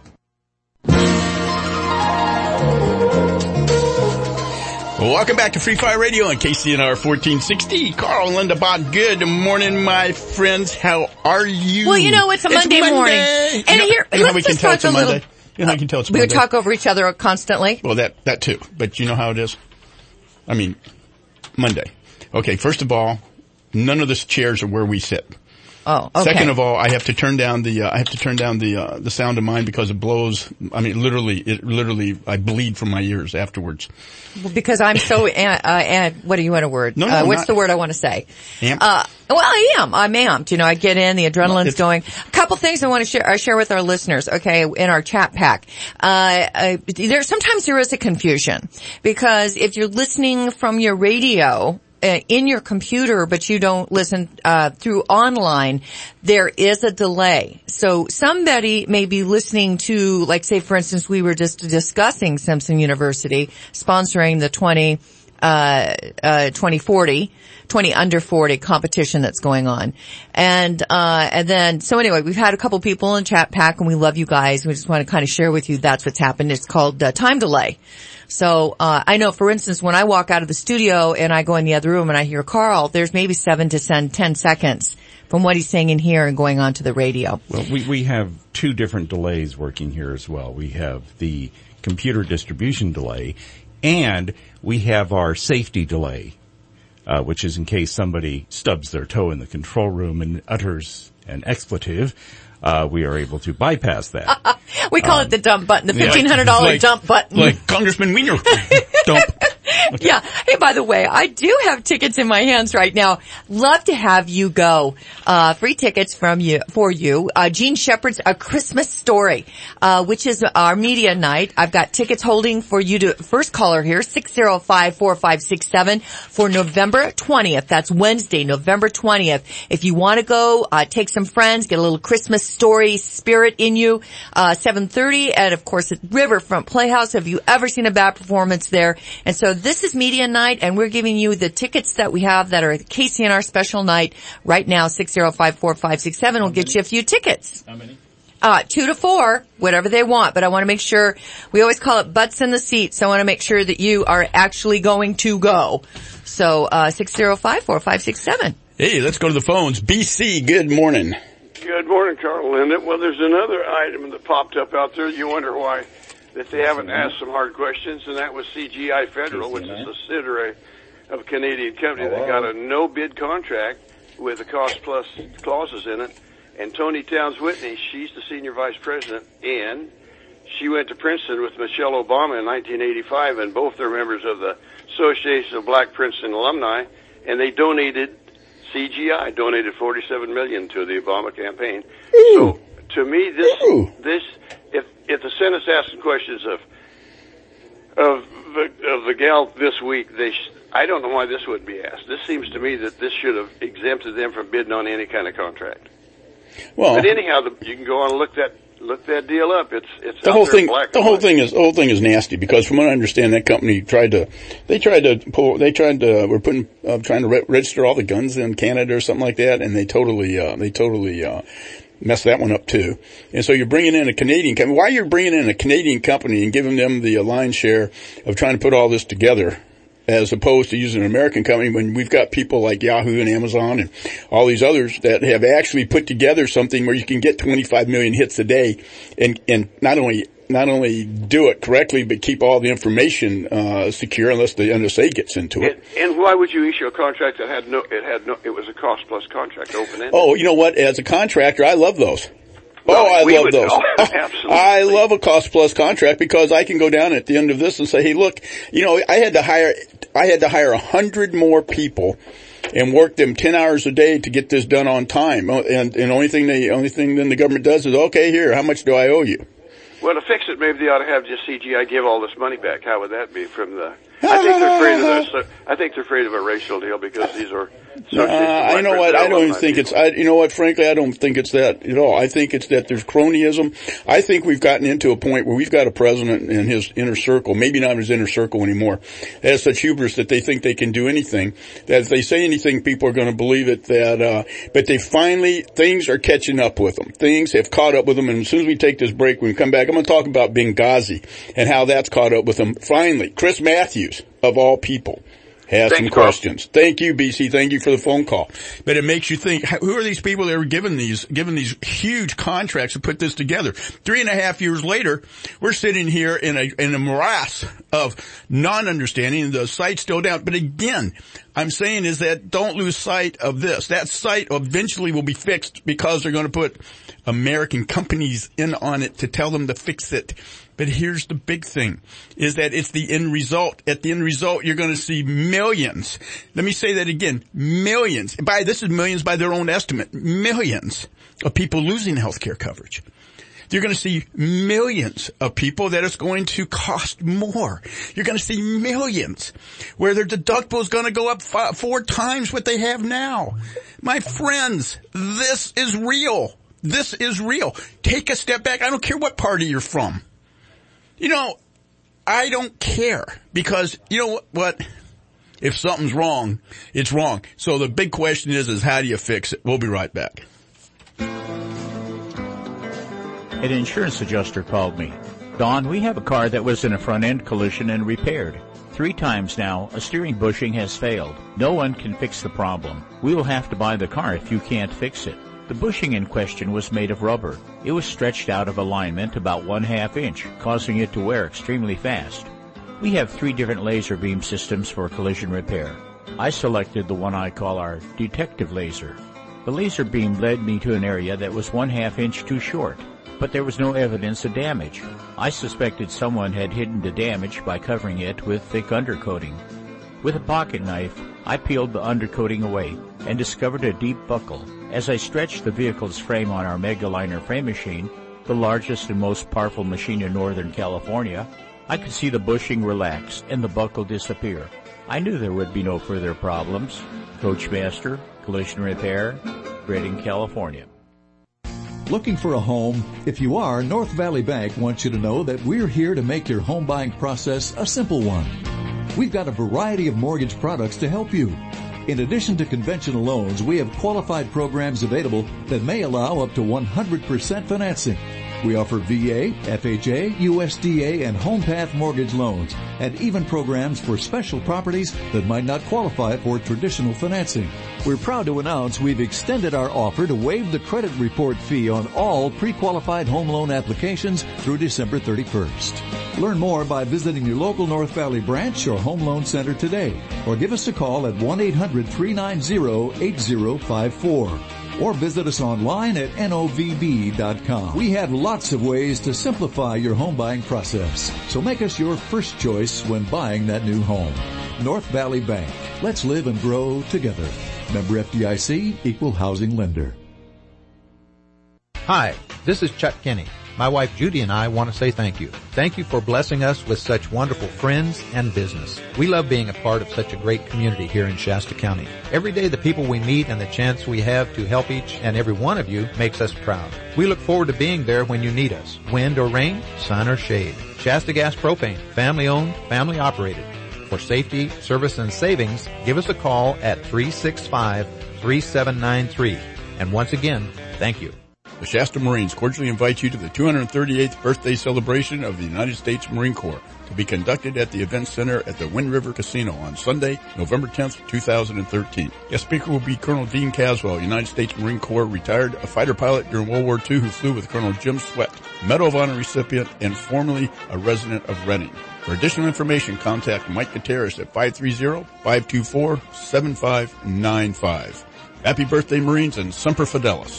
Welcome back to Free Fire Radio on KCNR 1460. Carl and Linda Bott, good morning, my friends. How are you? Well, you know, it's a Monday morning. And here, you know how we let's can just tell talk it's a Monday? You know how you can tell it's We Monday? talk over each other constantly. Well, that too. But you know how it is? I mean, Monday. Okay, first of all, none of the chairs are where we sit. Oh, okay. Second of all, I have to turn down the sound of mine because it blows. I mean, literally, I bleed from my ears afterwards. Because I'm so, what do you want a word? No, what's not. the word I want to say? Amped? Well, I'm amped. You know, I get in, the adrenaline's going. A couple things I want to share with our listeners, okay, in our chat pack. Sometimes there is a confusion because if you're listening from your radio, in your computer, but you don't listen through online, there is a delay. So somebody may be listening to, like, say, for instance, we were just discussing Simpson University sponsoring the 20 under 40 competition that's going on. And then, so anyway, we've had a couple people in chat pack, and we love you guys. We just want to kind of share with you that's what's happened. It's called time delay. So, I know, for instance, when I walk out of the studio and I go in the other room and I hear Carl, there's maybe 7 to 10 seconds from what he's saying in here and going on to the radio. Well, we have two different delays working here as well. We have the computer distribution delay, and we have our safety delay, which is in case somebody stubs their toe in the control room and utters an expletive. We are able to bypass that. We call it the dump button, the $1,500 dump button. Like Congressman Wiener. Dump. Okay. Yeah. Hey, by the way, I do have tickets in my hands right now. Love to have you go. Free tickets for you. Gene Shepherd's A Christmas Story, which is our media night. I've got tickets holding for you to, first caller here, 605-4567 for November 20th. That's Wednesday, November 20th. If you want to go, take some friends, get a little Christmas story spirit in you, 7:30 and of course at Riverfront Playhouse. Have you ever seen a bad performance there? And so this is media night, and we're giving you the tickets that we have that are the KCNR special night right now. 605-4567 will get you a few tickets. How many? 2 to 4, whatever they want, but I want to make sure, we always call it butts in the seats, so I want to make sure that you are actually going to go. So, 605-4567. Hey, let's go to the phones. BC, good morning. Good morning, Carl Linda. Well, there's another item that popped up out there. You wonder why that they haven't asked some hard questions, and that was CGI Federal, which is a subsidiary of a Canadian company that got a no-bid contract with the cost-plus clauses in it. And Tony Towns Whitney, she's the senior vice president, and she went to Princeton with Michelle Obama in 1985, and both are members of the Association of Black Princeton Alumni, and they CGI donated $47 million to the Obama campaign. So, to me, if the Senate's asking questions of the gal this week, I don't know why this wouldn't be asked. This seems to me that this should have exempted them from bidding on any kind of contract. Well, but anyhow, you can go on and look that deal up. It's the whole thing. The whole thing is nasty because, from what I understand, that company trying to register all the guns in Canada or something like that, and they totally messed that one up too. And so you're bringing in a Canadian company. Why you're bringing in a Canadian company and giving them the lion's share of trying to put all this together, as opposed to using an American company when we've got people like Yahoo and Amazon and all these others that have actually put together something where you can get 25 million hits a day and not only do it correctly, but keep all the information secure unless the NSA gets into it. And why would you issue a contract that it was a cost plus contract, open-ended? Oh, you know what? As a contractor, I love those. I love those. Absolutely. I love a cost plus contract because I can go down at the end of this and say, hey, look, I had to hire 100 more people and work them 10 hours a day to get this done on time. And the only thing then the government does is, okay, here, how much do I owe you? Well, to fix it, maybe they ought to have just CGI give all this money back. How would that be from the... I think they're afraid of this. I think they're afraid of a racial deal because these are... you know what? I don't even think it's... you know what? Frankly, I don't think it's that at all. I think it's that there's cronyism. I think we've gotten into a point where we've got a president in his inner circle, maybe not his inner circle anymore, that has such hubris that they think they can do anything. That if they say anything, people are going to believe it. But they finally, things are catching up with them. Things have caught up with them. And as soon as we take this break, when we come back, I'm going to talk about Benghazi and how that's caught up with them. Finally, Chris Matthews, of all people, has some questions. Thank you, BC. Thank you for the phone call. But it makes you think, who are these people that were given these huge contracts to put this together? 3.5 years later, we're sitting here in a morass of non-understanding. The site's still down. But again, I'm saying is that don't lose sight of this. That site eventually will be fixed because they're going to put American companies in on it to tell them to fix it. But here's the big thing, is that it's the end result. At the end result, you're going to see millions. Let me say that again. Millions. This is millions by their own estimate. Millions of people losing health care coverage. You're going to see millions of people that it's going to cost more. You're going to see millions where their deductible is going to go up 4 times what they have now. My friends, this is real. This is real. Take a step back. I don't care what party you're from. You know, I don't care because, you know what? If something's wrong, it's wrong. So the big question is how do you fix it? We'll be right back. An insurance adjuster called me. Don, we have a car that was in a front-end collision and repaired. 3 times now, a steering bushing has failed. No one can fix the problem. We will have to buy the car if you can't fix it. The bushing in question was made of rubber. It was stretched out of alignment about 1/2 inch, causing it to wear extremely fast. We have 3 different laser beam systems for collision repair. I selected the one I call our detective laser. The laser beam led me to an area that was 1/2 inch too short, but there was no evidence of damage. I suspected someone had hidden the damage by covering it with thick undercoating. With a pocket knife, I peeled the undercoating away and discovered a deep buckle. As I stretched the vehicle's frame on our Megaliner frame machine, the largest and most powerful machine in Northern California, I could see the bushing relax and the buckle disappear. I knew there would be no further problems. Coachmaster, Collision Repair, Redding, California. Looking for a home? If you are, North Valley Bank wants you to know that we're here to make your home buying process a simple one. We've got a variety of mortgage products to help you. In addition to conventional loans, we have qualified programs available that may allow up to 100% financing. We offer VA, FHA, USDA, and HomePath mortgage loans, and even programs for special properties that might not qualify for traditional financing. We're proud to announce we've extended our offer to waive the credit report fee on all pre-qualified home loan applications through December 31st. Learn more by visiting your local North Valley branch or home loan center today, or give us a call at 1-800-390-8054. Or visit us online at novb.com. We have lots of ways to simplify your home buying process. So make us your first choice when buying that new home. North Valley Bank. Let's live and grow together. Member FDIC, Equal Housing Lender. Hi, this is Chuck Kinney. My wife Judy and I want to say thank you. Thank you for blessing us with such wonderful friends and business. We love being a part of such a great community here in Shasta County. Every day the people we meet and the chance we have to help each and every one of you makes us proud. We look forward to being there when you need us. Wind or rain, sun or shade. Shasta Gas Propane, family owned, family operated. For safety, service, and savings, give us a call at 365-3793. And once again, thank you. The Shasta Marines cordially invite you to the 238th birthday celebration of the United States Marine Corps to be conducted at the Event Center at the Wind River Casino on Sunday, November 10th, 2013. Guest speaker will be Colonel Dean Caswell, United States Marine Corps, retired, a fighter pilot during World War II who flew with Colonel Jim Sweat, Medal of Honor recipient, and formerly a resident of Redding. For additional information, contact Mike Gutierrez at 530-524-7595. Happy birthday, Marines, and Semper Fidelis.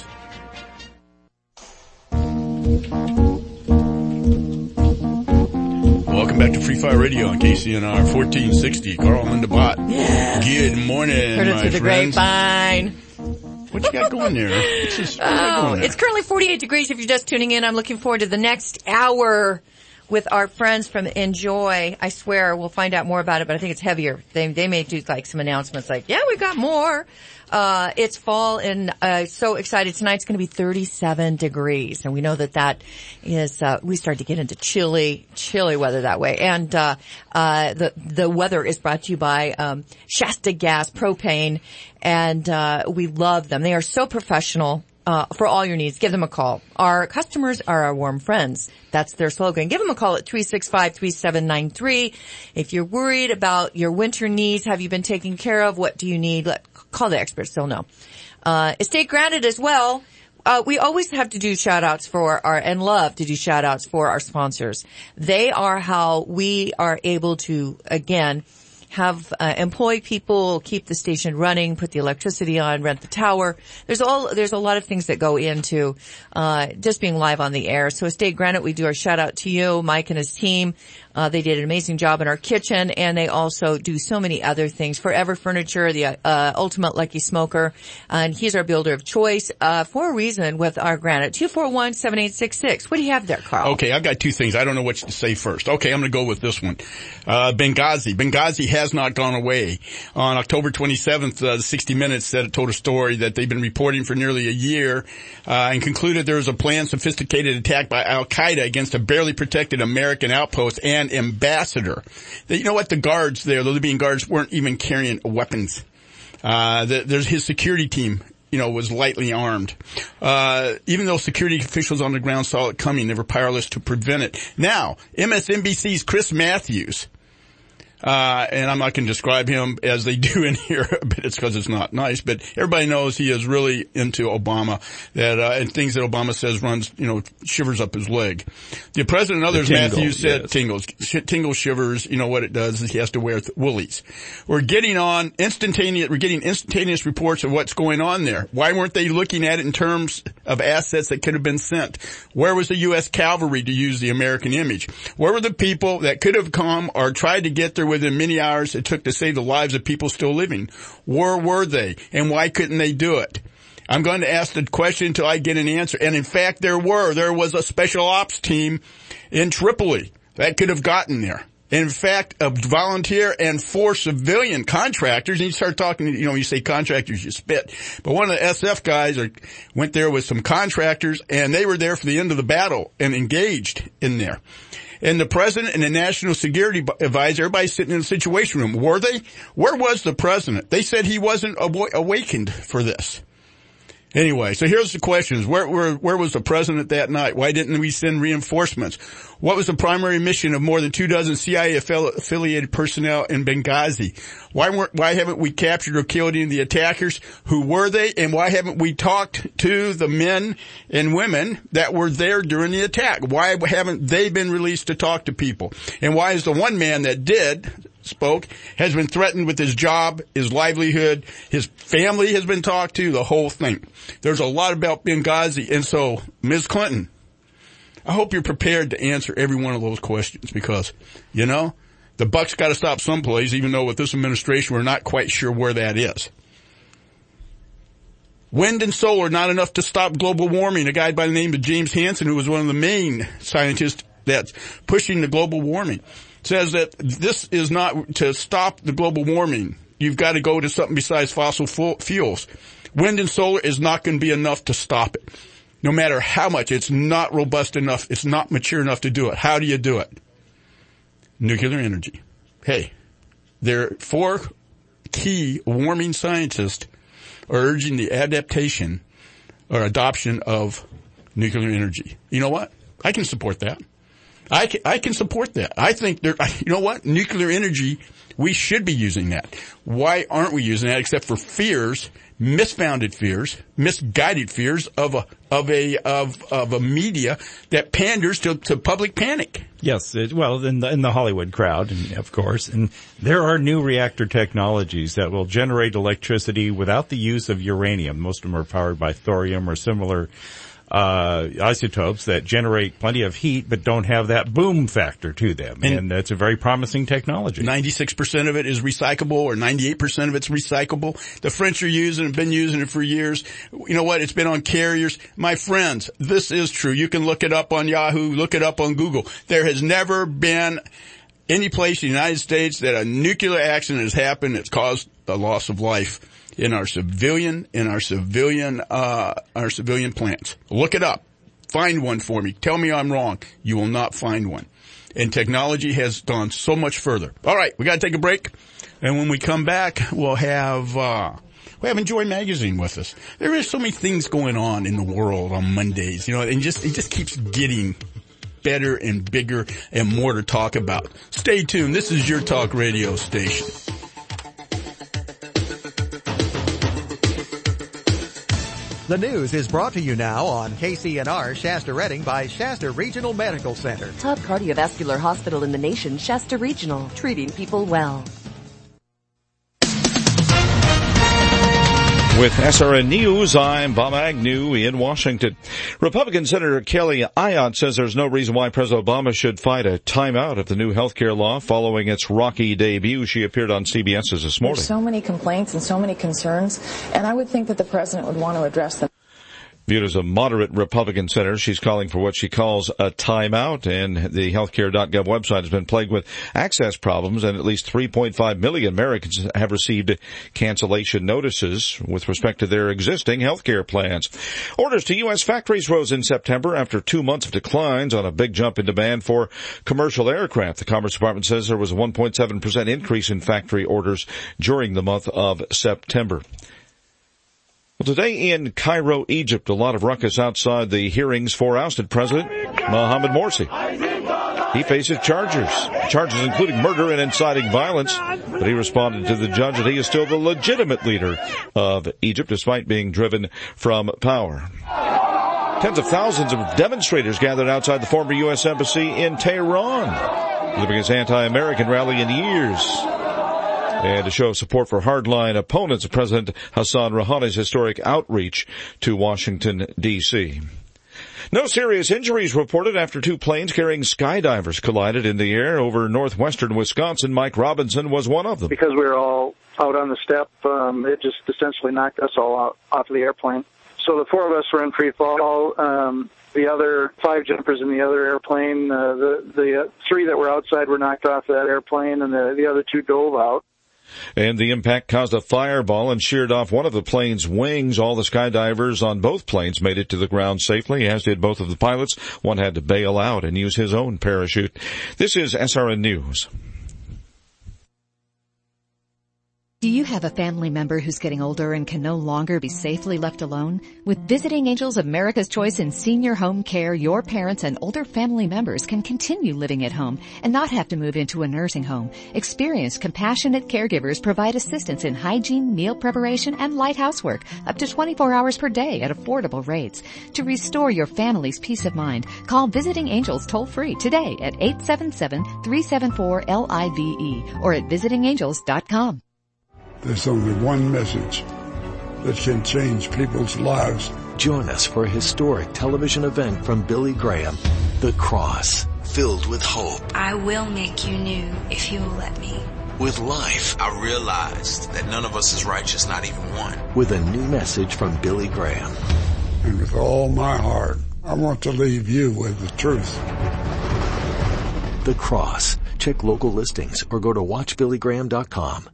Welcome back to Free Fire Radio on KCNR 1460. Carl and Linda Bott. Yeah. Good morning, Heard it my through the friends. grapevine. What you got going there? It's currently 48 degrees if you're just tuning in. I'm looking forward to the next hour with our friends from Enjoy. I swear we'll find out more about it, but I think it's heavier. They may do like some announcements like, yeah, we've got more. It's fall and, so excited. Tonight's going to be 37 degrees. And we know that is, we start to get into chilly weather that way. And, the weather is brought to you by, Shasta Gas Propane. And, we love them. They are so professional. For all your needs, give them a call. Our customers are our warm friends. That's their slogan. Give them a call at 365-3793. If you're worried about your winter needs, have you been taken care of? What do you need? Call the experts. They'll know. Estate Granted as well. We always have to do shout outs and love to do shout outs for our sponsors. They are how we are able to, again, have employ people, keep the station running, put the electricity on, rent the tower. There's a lot of things that go into just being live on the air. So Estate Granite, we do our shout out to you, Mike and his team. They did an amazing job in our kitchen, and they also do so many other things. Forever Furniture, the ultimate lucky smoker, and he's our builder of choice for a reason with our granite. 241-7866. What do you have there, Carl? Okay, I've got two things. I don't know what to say first. Okay, I'm going to go with this one. Benghazi. Benghazi has not gone away. On October 27th, 60 Minutes told a story that they've been reporting for nearly a year and concluded there was a planned, sophisticated attack by Al-Qaeda against a barely protected American outpost and ambassador. You know what? The guards there, the Libyan guards, weren't even carrying weapons. There's his security team, was lightly armed. Even though security officials on the ground saw it coming, they were powerless to prevent it. Now, MSNBC's Chris Matthews, and I'm not going to describe him as they do in here, but it's because it's not nice. But everybody knows he is really into Obama, and things that Obama says runs, shivers up his leg. The president and others, Matthews said, tingle shivers. You know what it does is he has to wear woolies. We're getting instantaneous reports of what's going on there. Why weren't they looking at it in terms of assets that could have been sent? Where was the U.S. cavalry to use the American image? Where were the people that could have come or tried to get there within many hours it took to save the lives of people still living? Where were they? And why couldn't they do it? I'm going to ask the question until I get an answer. And in fact, there was a special ops team in Tripoli that could have gotten there. In fact, a volunteer and 4 civilian contractors, and you start talking, you say contractors, you spit. But one of the SF guys went there with some contractors, and they were there for the end of the battle and engaged in there. And the president and the national security advisor, everybody's sitting in the situation room. Were they? Where was the president? They said he wasn't awakened for this. Anyway, so here's the questions. Where was the president that night? Why didn't we send reinforcements? What was the primary mission of more than 24 CIA affiliated personnel in Benghazi? Why haven't we captured or killed any of the attackers? Who were they? And why haven't we talked to the men and women that were there during the attack? Why haven't they been released to talk to people? And why is the one man that spoke has been threatened with his job, his livelihood, his family has been talked to, the whole thing? There's a lot about Benghazi. And so, Ms. Clinton, I hope you're prepared to answer every one of those questions because, the buck's got to stop someplace, even though with this administration we're not quite sure where that is. Wind and solar, not enough to stop global warming. A guy by the name of James Hansen, who was one of the main scientists that's pushing the global warming, says that this is not to stop the global warming. You've got to go to something besides fossil fuels. Wind and solar is not going to be enough to stop it. No matter how much, it's not robust enough, it's not mature enough to do it. How do you do it? Nuclear energy. Hey, there are 4 key warming scientists are urging the adaptation or adoption of nuclear energy. You know what? I can support that. I can support that. I think nuclear energy, we should be using that. Why aren't we using that except for fears, misfounded fears, misguided fears of a media that panders to public panic? Yes, in the Hollywood crowd, of course. And there are new reactor technologies that will generate electricity without the use of uranium. Most of them are powered by thorium or similar isotopes that generate plenty of heat but don't have that boom factor to them. And that's a very promising technology. 96% of it is recyclable, or 98% of it's recyclable. The French are using it, have been using it for years. You know what? It's been on carriers. My friends, this is true. You can look it up on Yahoo, look it up on Google. There has never been any place in the United States that a nuclear accident has happened that's caused the loss of life in our civilian plants. Look it up. Find one for me. Tell me I'm wrong. You will not find one. And technology has gone so much further. All right, we got to take a break. And when we come back, we'll have Enjoy Magazine with us. There is so many things going on in the world on Mondays, and it just keeps getting better and bigger and more to talk about. Stay tuned. This is your talk radio station. The news is brought to you now on KCNR Shasta Redding by Shasta Regional Medical Center. Top cardiovascular hospital in the nation, Shasta Regional, treating people well. With SRN News, I'm Bob Agnew in Washington. Republican Senator Kelly Ayotte says there's no reason why President Obama should fight a timeout of the new health care law following its rocky debut. She appeared on CBS's This Morning. There's so many complaints and so many concerns, and I would think that the president would want to address them. Viewed as a moderate Republican senator, she's calling for what she calls a timeout, and the healthcare.gov website has been plagued with access problems, and at least 3.5 million Americans have received cancellation notices with respect to their existing healthcare plans. Orders to U.S. factories rose in September after 2 months of declines on a big jump in demand for commercial aircraft. The Commerce Department says there was a 1.7% increase in factory orders during the month of September. Well, today in Cairo, Egypt, a lot of ruckus outside the hearings for ousted President Mohamed Morsi. He faces charges including murder and inciting violence, but he responded to the judge that he is still the legitimate leader of Egypt despite being driven from power. Tens of thousands of demonstrators gathered outside the former U.S. Embassy in Tehran, the biggest anti-American rally in years. And to show support for hardline opponents of President Hassan Rouhani's historic outreach to Washington, D.C. No serious injuries reported after two planes carrying skydivers collided in the air over northwestern Wisconsin. Mike Robinson was one of them. Because we were all out on the step, it just essentially knocked us all out off the airplane. So the four of us were in free fall. The other 5 jumpers in the other airplane, the 3 that were outside were knocked off that airplane, and the other 2 dove out. And the impact caused a fireball and sheared off one of the plane's wings. All the skydivers on both planes made it to the ground safely, as did both of the pilots. One had to bail out and use his own parachute. This is SRN News. Do you have a family member who's getting older and can no longer be safely left alone? With Visiting Angels, America's Choice in Senior Home Care, your parents and older family members can continue living at home and not have to move into a nursing home. Experienced, compassionate caregivers provide assistance in hygiene, meal preparation, and light housework up to 24 hours per day at affordable rates. To restore your family's peace of mind, call Visiting Angels toll-free today at 877-374-LIVE or at visitingangels.com. There's only one message that can change people's lives. Join us for a historic television event from Billy Graham, The Cross, filled with hope. I will make you new if you will let me. With life. I realized that none of us is righteous, not even one. With a new message from Billy Graham. And with all my heart, I want to leave you with the truth. The Cross. Check local listings or go to watchbillygraham.com.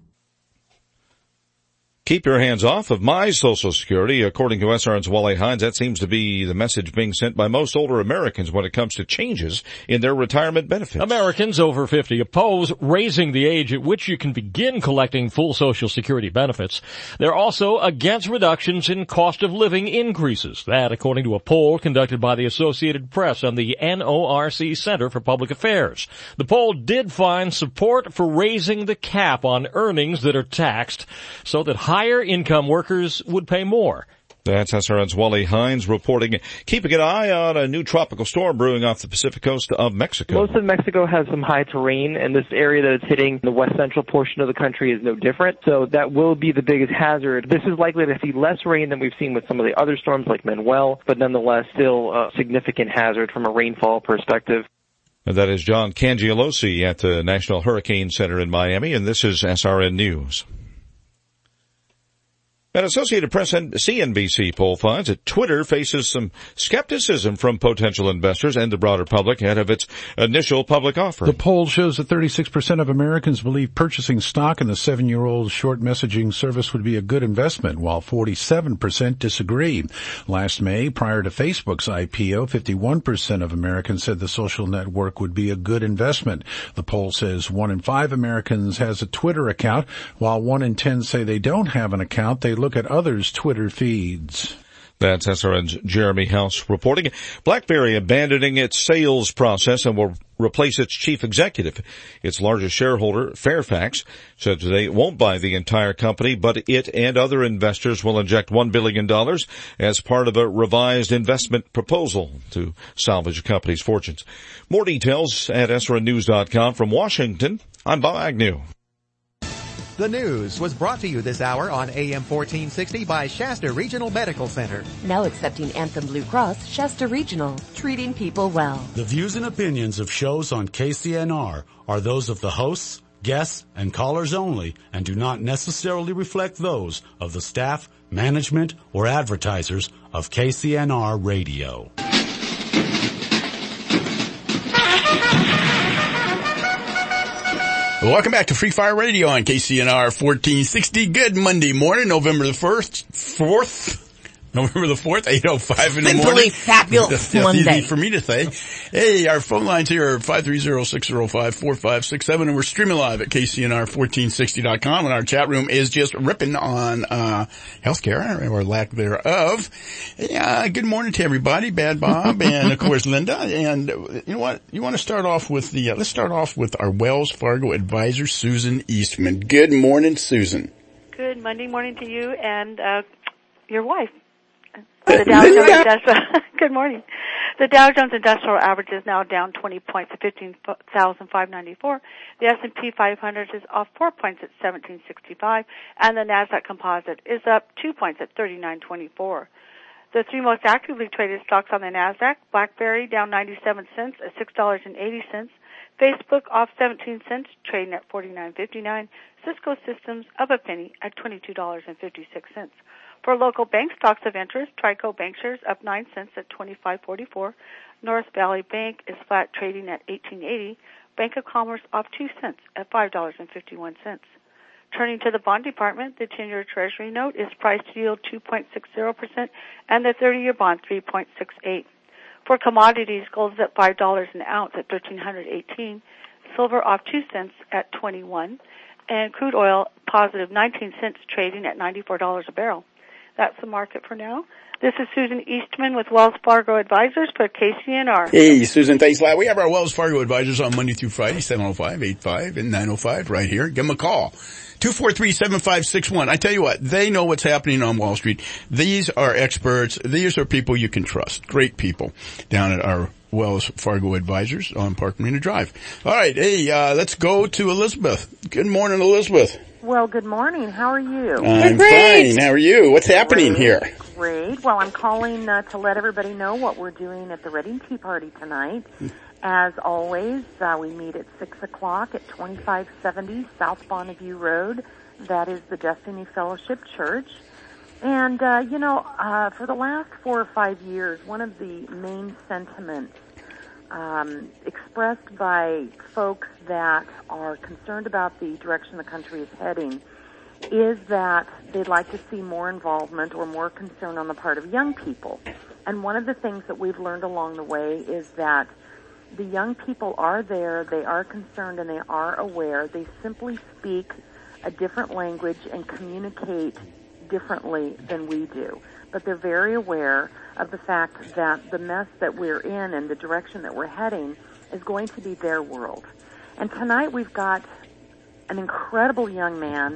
Keep your hands off of my Social Security. According to SRN's Wally Hines, that seems to be the message being sent by most older Americans when it comes to changes in their retirement benefits. Americans over 50 oppose raising the age at which you can begin collecting full Social Security benefits. They're also against reductions in cost of living increases. That, according to a poll conducted by the Associated Press and the NORC Center for Public Affairs. The poll did find support for raising the cap on earnings that are taxed so that higher income workers would pay more. That's SRN's Wally Hines reporting, keeping an eye on a new tropical storm brewing off the Pacific coast of Mexico. Most of Mexico has some high terrain, and this area that it's hitting, the west central portion of the country, is no different. So that will be the biggest hazard. This is likely to see less rain than we've seen with some of the other storms like Manuel, but nonetheless still a significant hazard from a rainfall perspective. And that is John Cangialosi at the National Hurricane Center in Miami, and this is SRN News. An Associated Press and CNBC poll finds that Twitter faces some skepticism from potential investors and the broader public ahead of its initial public offer. The poll shows that 36% of Americans believe purchasing stock in the 7-year-old short messaging service would be a good investment, while 47% disagree. Last May, prior to Facebook's IPO, 51% of Americans said the social network would be a good investment. The poll says 1 in 5 Americans has a Twitter account, while 1 in 10 say they don't have an account. They look at others' Twitter feeds. That's SRN's Jeremy House reporting. BlackBerry abandoning its sales process and will replace its chief executive. Its largest shareholder, Fairfax, said today it won't buy the entire company, but it and other investors will inject $1 billion as part of a revised investment proposal to salvage the company's fortunes. More details at SRNnews.com. From Washington, I'm Bob Agnew. The news was brought to you this hour on AM 1460 by Shasta Regional Medical Center. Now accepting Anthem Blue Cross, Shasta Regional, treating people well. The views and opinions of shows on KCNR are those of the hosts, guests, and callers only and do not necessarily reflect those of the staff, management, or advertisers of KCNR Radio. Welcome back to Free Fire Radio on KCNR 1460. Good Monday morning, November the 4th, 8:05 in the morning. Simply fabulous Monday. Easy for me to say. Hey, our phone lines here are 530-605-4567, and we're streaming live at KCNR1460.com, and our chat room is just ripping on healthcare, or lack thereof. Good morning to everybody, Bad Bob, and of course Linda. And you know what? You want to start off with let's start off with our Wells Fargo advisor, Susan Eastman. Good morning, Susan. Good Monday morning to you and your wife. The Dow Jones Industrial. Good morning. The Dow Jones Industrial Average is now down 20 points at 15,594. The S&P 500 is off 4 points at 1765, and the Nasdaq Composite is up 2 points at 3924. The 3 most actively traded stocks on the Nasdaq: BlackBerry down 97 cents at $6.80. Facebook off 17 cents, trading at $49.59. Cisco Systems up a penny at $22.56. For local bank stocks of interest, Trico Bankshares up 9 cents at $25.44. North Valley Bank is flat, trading at $18.80. Bank of Commerce off 2 cents at $5.51. Turning to the bond department, the 10-year Treasury note is priced to yield 2.60%, and the 30-year bond 3.68. For commodities, gold is at $5 an ounce at $1,318. Silver off 2 cents at $21, and crude oil positive 19 cents, trading at $94 a barrel. That's the market for now. This is Susan Eastman with Wells Fargo Advisors for KCNR. Hey, Susan, thanks a lot. We have our Wells Fargo Advisors on Monday through Friday, 705-85 and 905 right here. Give them a call. 243-7561. I tell you what, they know what's happening on Wall Street. These are experts. These are people you can trust. Great people down at our Wells Fargo Advisors on Park Marina Drive. All right, hey, let's go to Elizabeth. Good morning, Elizabeth. Well, good morning. How are you? I'm fine. How are you? What's happening here? Great. Well, I'm calling to let everybody know what we're doing at the Reading Tea Party tonight. As always, we meet at 6 o'clock at 2570 South Bonneview Road. That is the Destiny Fellowship Church. And, for the last 4 or 5 years, one of the main sentiments expressed by folks that are concerned about the direction the country is heading is that they'd like to see more involvement or more concern on the part of young people. And one of the things that we've learned along the way is that the young people are there, they are concerned, and they are aware. They simply speak a different language and communicate differently than we do. But they're very aware of the fact that the mess that we're in and the direction that we're heading is going to be their world. And tonight we've got an incredible young man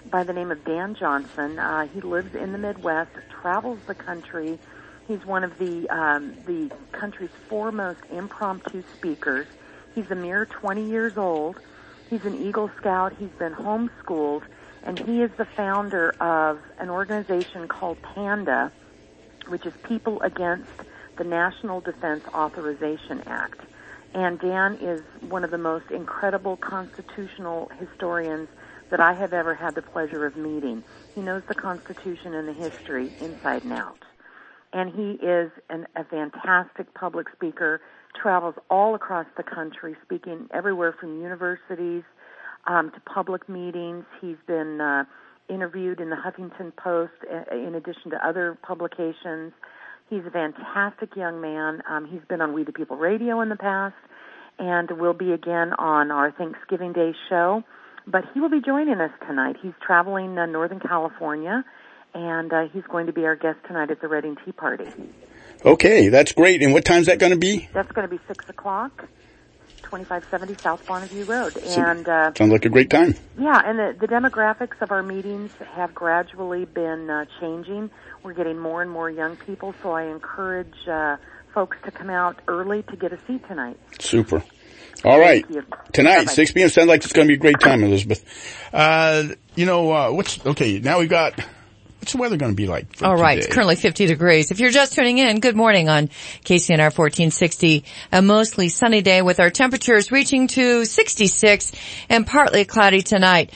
by the name of Dan Johnson. He lives in the Midwest, travels the country. He's one of the country's foremost impromptu speakers. He's a mere 20 years old. He's an Eagle Scout. He's been homeschooled, and he is the founder of an organization called PANDA, which is People Against the National Defense Authorization Act. And Dan is one of the most incredible constitutional historians that I have ever had the pleasure of meeting. He knows the Constitution and the history inside and out. And he is a fantastic public speaker, travels all across the country, speaking everywhere from universities to public meetings. He's been interviewed in the Huffington Post in addition to other publications. He's a fantastic young man. He's been on We the People Radio in the past and will be again on our Thanksgiving Day show. But he will be joining us tonight. He's traveling Northern California, and he's going to be our guest tonight at the Reading Tea Party. Okay, that's great. And what time's that going to be? That's going to be 6 o'clock, 2570 South Bonneview Road. And sounds like a great time. Yeah, and the demographics of our meetings have gradually been changing. We're getting more and more young people, so I encourage folks to come out early to get a seat tonight. Super. All right. Tonight, Bye-bye. 6 p.m. Sounds like it's going to be a great time, Elizabeth. Now what's the weather going to be like for All right. today? It's currently 50 degrees. If you're just tuning in, good morning on KCNR 1460. A mostly sunny day with our temperatures reaching to 66 and partly cloudy tonight.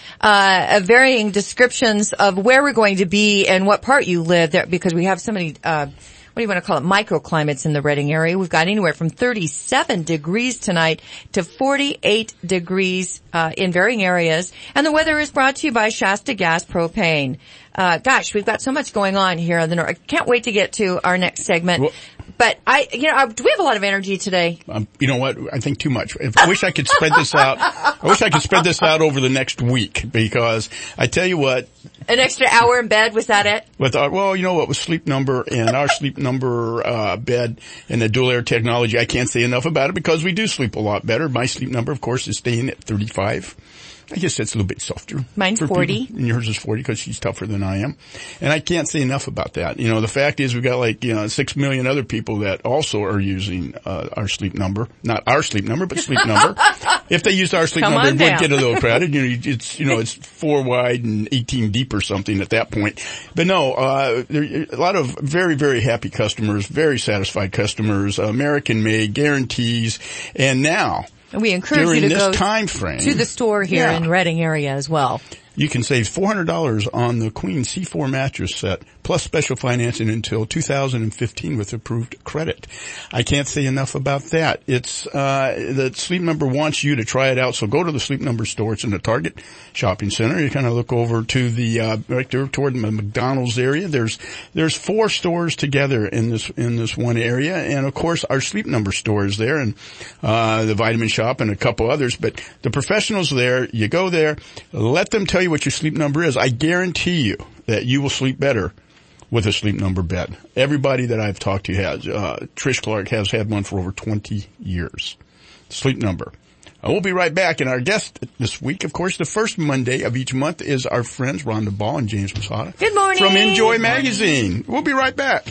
Varying descriptions of where we're going to be and what part you live there, because we have so many, what do you want to call it, microclimates in the Reading area. We've got anywhere from 37 degrees tonight to 48 degrees in varying areas. And the weather is brought to you by Shasta Gas Propane. Gosh, we've got so much going on here in the north. I can't wait to get to our next segment. Well, but do we have a lot of energy today? You know what? I think too much. I wish I could spread this out. I wish I could spread this out over the next week, because I tell you what. An extra hour in bed, was that it? With Sleep Number and our Sleep Number bed and the dual air technology, I can't say enough about it because we do sleep a lot better. My Sleep Number, of course, is staying at 35. I guess that's a little bit softer. Mine's 40. And yours is 40 because she's tougher than I am. And I can't say enough about that. The fact is we've got 6 million other people that also are using our Sleep Number. Not our Sleep Number, but Sleep Number. If they used our Sleep Number, it would get a little crowded. It's 4 wide and 18 deep or something at that point. But no, there are a lot of very, very happy customers, very satisfied customers, American-made, guarantees, and now we encourage you to go time frame to the store here in Reading area as well. You can save $400 on the Queen C4 mattress set, plus special financing until 2015 with approved credit. I can't say enough about that. It's the Sleep Number wants you to try it out, so go to the Sleep Number store. It's in the Target shopping center. You kind of look over to the right there toward the McDonald's area. There's 4 stores together in this one area, and of course our Sleep Number store is there, and the Vitamin Shop and a couple others. But the professionals there, you go there, let them tell you what your Sleep Number is. I guarantee you that you will sleep better with a Sleep Number bed. Everybody that I've talked to has. Trish Clark has had one for over 20 years. Sleep Number. We'll be right back. And our guest this week, of course, the first Monday of each month is our friends Rhonda Ball and James Masada. Good morning. From Enjoy Magazine. We'll be right back.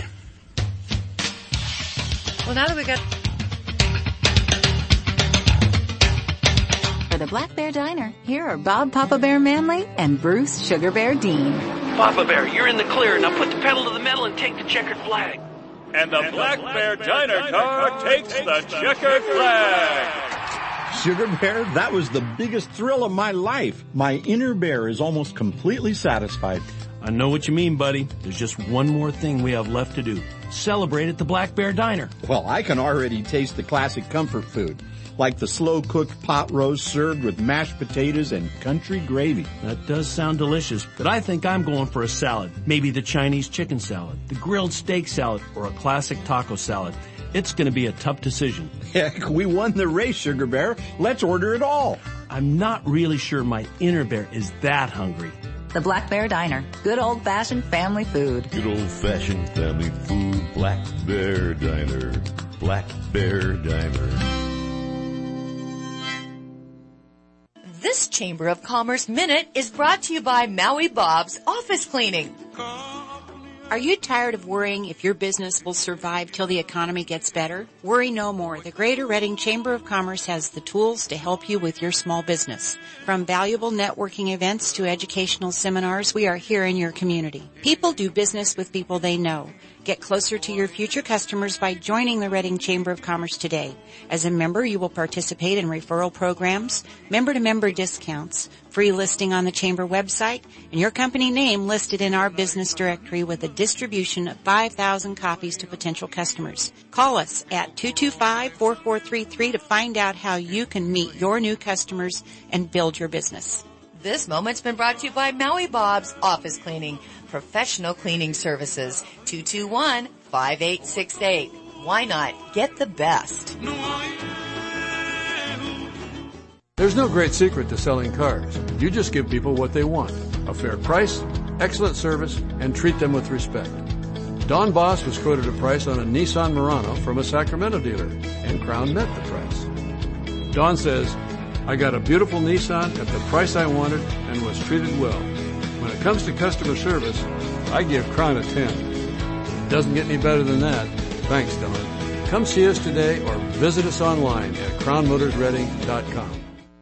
Well, now that we got... For the Black Bear Diner, here are Bob Papa Bear Manley and Bruce Sugar Bear Dean. Papa Bear, you're in the clear. Now put the pedal to the metal and take the checkered flag. And the Black Bear Diner car takes the checkered flag. Sugar Bear, that was the biggest thrill of my life. My inner bear is almost completely satisfied. I know what you mean, buddy. There's just one more thing we have left to do. Celebrate at the Black Bear Diner. Well, I can already taste the classic comfort food, like the slow-cooked pot roast served with mashed potatoes and country gravy. That does sound delicious, but I think I'm going for a salad. Maybe the Chinese chicken salad, the grilled steak salad, or a classic taco salad. It's going to be a tough decision. Heck, we won the race, Sugar Bear. Let's order it all. I'm not really sure my inner bear is that hungry. The Black Bear Diner. Good old-fashioned family food. Good old-fashioned family food. Black Bear Diner. Black Bear Diner. This This Chamber of Commerce Minute is brought to you by Maui Bob's Office Cleaning. Are you tired of worrying if your business will survive till the economy gets better? Worry no more. The Greater Reading Chamber of Commerce has the tools to help you with your small business. From valuable networking events to educational seminars, we are here in your community. People do business with people they know. Get closer to your future customers by joining the Reading Chamber of Commerce today. As a member, you will participate in referral programs, member-to-member discounts, free listing on the Chamber website, and your company name listed in our business directory with a distribution of 5,000 copies to potential customers. Call us at 225-4433 to find out how you can meet your new customers and build your business. This moment's been brought to you by Maui Bob's Office Cleaning, professional cleaning services, 221-5868. Why not get the best? There's no great secret to selling cars. You just give people what they want. A fair price, excellent service, and treat them with respect. Don Boss was quoted a price on a Nissan Murano from a Sacramento dealer, and Crown met the price. Don says, I got a beautiful Nissan at the price I wanted and was treated well. When it comes to customer service, I give Crown a 10. It doesn't get any better than that. Thanks, Don. Come see us today or visit us online at crownmotorsreading.com.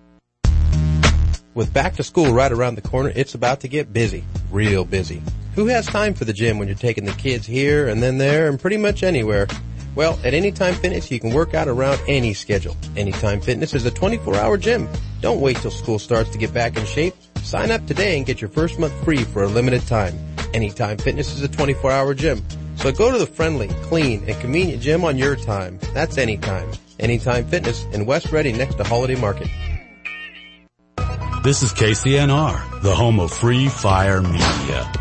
With back to school right around the corner, it's about to get busy. Real busy. Who has time for the gym when you're taking the kids here and then there and pretty much anywhere? Well, at Anytime Fitness, you can work out around any schedule. Anytime Fitness is a 24-hour gym. Don't wait till school starts to get back in shape. Sign up today and get your first month free for a limited time. Anytime Fitness is a 24-hour gym. So go to the friendly, clean, and convenient gym on your time. That's Anytime. Anytime Fitness in West Reading next to Holiday Market. This is KCNR, the home of free fire media.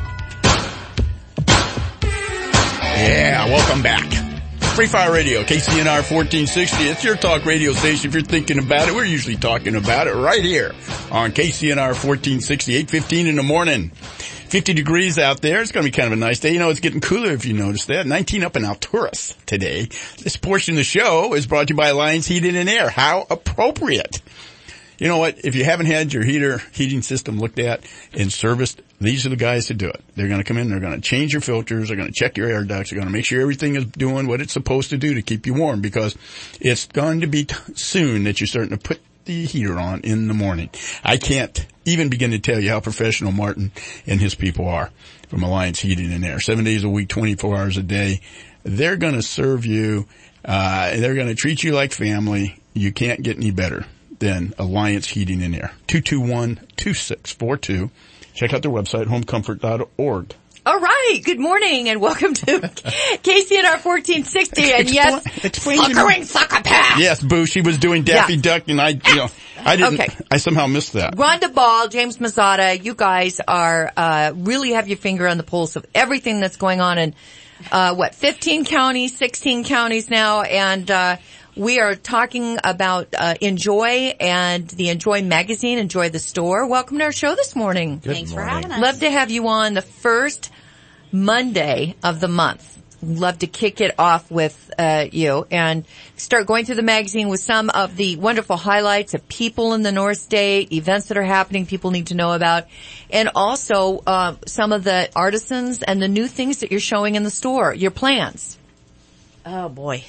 Yeah, welcome back. Free Fire Radio, KCNR 1460. It's your talk radio station if you're thinking about it. We're usually talking about it right here on KCNR 1460, 8:15 in the morning. 50 degrees out there. It's going to be kind of a nice day. You know, it's getting cooler if you noticed that. 19 up in Alturas today. This portion of the show is brought to you by Alliance Heating and Air. How appropriate. You know what? If you haven't had your heating system looked at and serviced, these are the guys to do it. They're going to come in, they're going to change your filters, they're going to check your air ducts, they're going to make sure everything is doing what it's supposed to do to keep you warm, because it's going to be soon that you're starting to put the heater on in the morning. I can't even begin to tell you how professional Martin and his people are from Alliance Heating and Air. 7 days a week, 24 hours a day. They're going to serve you, they're going to treat you like family. You can't get any better than Alliance Heating and Air. 221-2642. Check out their website, homecomfort.org. All right. Good morning and welcome to KCNR 1460. And yes, suckering succotash. Yes, Boo, she was doing Daffy Duck and I somehow missed that. Rhonda Ball, James Mazzata, you guys are, really have your finger on the pulse of everything that's going on in, 15 counties, 16 counties now. And, we are talking about Enjoy and the Enjoy magazine, Enjoy the store. Welcome to our show this morning. Thanks for having us. Love to have you on the first Monday of the month. Love to kick it off with you and start going through the magazine with some of the wonderful highlights of people in the North State, events that are happening people need to know about, and also some of the artisans and the new things that you're showing in the store, your plans. Oh boy.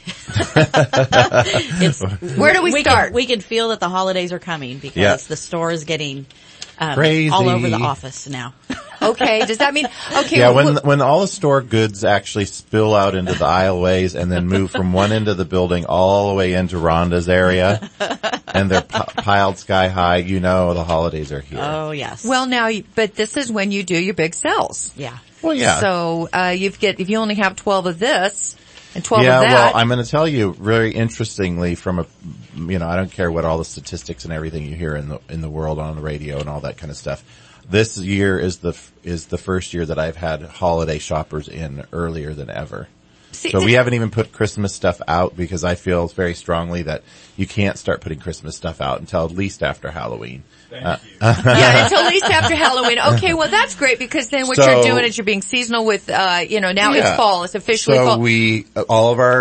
Where do we start? We can feel that the holidays are coming because the store is getting crazy all over the office now. Okay, does that mean Yeah, when all the store goods actually spill out into the aisleways and then move from one end of the building all the way into Rhonda's area and they're piled sky high, you know the holidays are here. Oh yes. Well now, but this is when you do your big sales. Yeah. Well, yeah. So if you only have 12 of this and 12 of that. Yeah, well, I'm going to tell you very interestingly from I don't care what all the statistics and everything you hear in the world on the radio and all that kind of stuff. This year is the first year that I've had holiday shoppers in earlier than ever. So we haven't even put Christmas stuff out because I feel very strongly that you can't start putting Christmas stuff out until at least after Halloween. Yeah, until at least after Halloween. Okay, well that's great because then what you're doing is you're being seasonal with, now it's fall. It's officially fall. So all of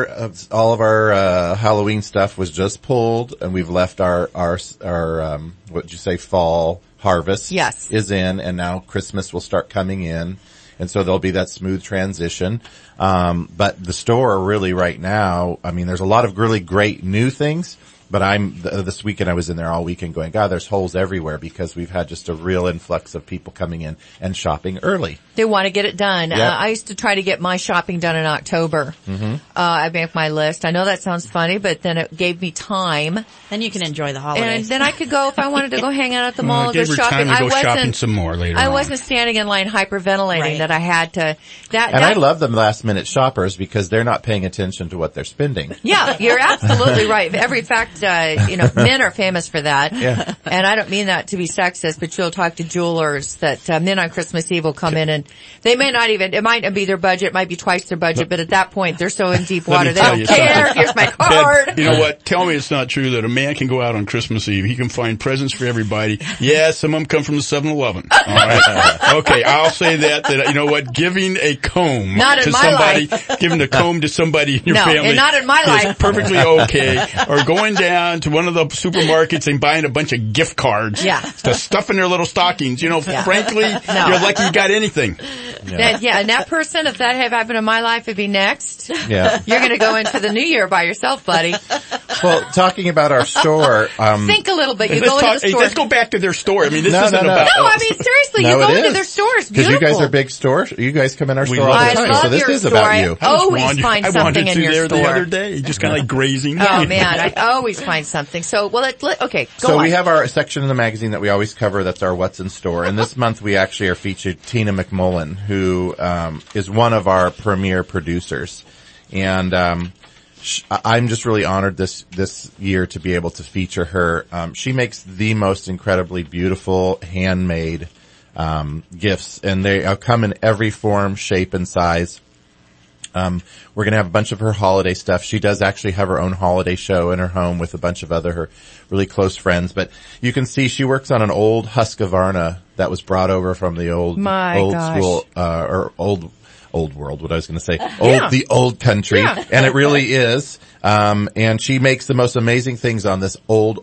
our Halloween stuff was just pulled, and we've left our what'd you say, fall harvest is in, and now Christmas will start coming in. And so there'll be that smooth transition. But the store really right now, I mean, there's a lot of really great new things. But this weekend I was in there all weekend going, God, there's holes everywhere because we've had just a real influx of people coming in and shopping early. They want to get it done. Yep. I used to try to get my shopping done in October. Mm-hmm. I make my list. I know that sounds funny, but then it gave me time. Then you can enjoy the holidays. And then I could go, if I wanted to go hang out at the mall, go shopping. I wasn't shopping some more later I wasn't standing in line hyperventilating that I had to. I love the last minute shoppers because they're not paying attention to what they're spending. Yeah, you're absolutely right. Every fact, men are famous for that. Yeah. And I don't mean that to be sexist, but you'll talk to jewelers that men on Christmas Eve will come in and they may not even, it might not be their budget, it might be twice their budget, but at that point they're so in deep water they don't care. Here's my card. Ben, you know what? Tell me it's not true that a man can go out on Christmas Eve. He can find presents for everybody. Yeah, some of them come from the 7-Eleven. All right. Okay, I'll say that you know what? Giving a comb to somebody, giving a comb to somebody in your family. And not in my life. Is perfectly okay. Or going down to one of the supermarkets and buying a bunch of gift cards to stuff in their little stockings. Frankly, you're lucky you got anything. And that person, if that had happened in my life, it'd be next. Yeah. You're going to go into the new year by yourself, buddy. Well, talking about our store, think a little bit. You go into the store. Let's go back to their store. I mean, this isn't about. No, I mean seriously, you go into their stores. Because you guys are big stores. You guys come in our store all the time, so this is about you. I always find something in your store. I wandered through there the other day, just kind of like grazing. Oh man, I always find something. So, okay, go on. So we have our section in the magazine that we always cover. That's our What's in Store. And this month we actually are featured Tina McMullen, who is one of our premier producers. And I'm just really honored this year to be able to feature her. She makes the most incredibly beautiful handmade gifts, and they come in every form, shape, and size. We're going to have a bunch of her holiday stuff. She does actually have her own holiday show in her home with a bunch of her really close friends. But you can see she works on an old Husqvarna that was brought over from the old school, or old world, what I was going to say. The old country. Yeah. And it really is. And she makes the most amazing things on this old,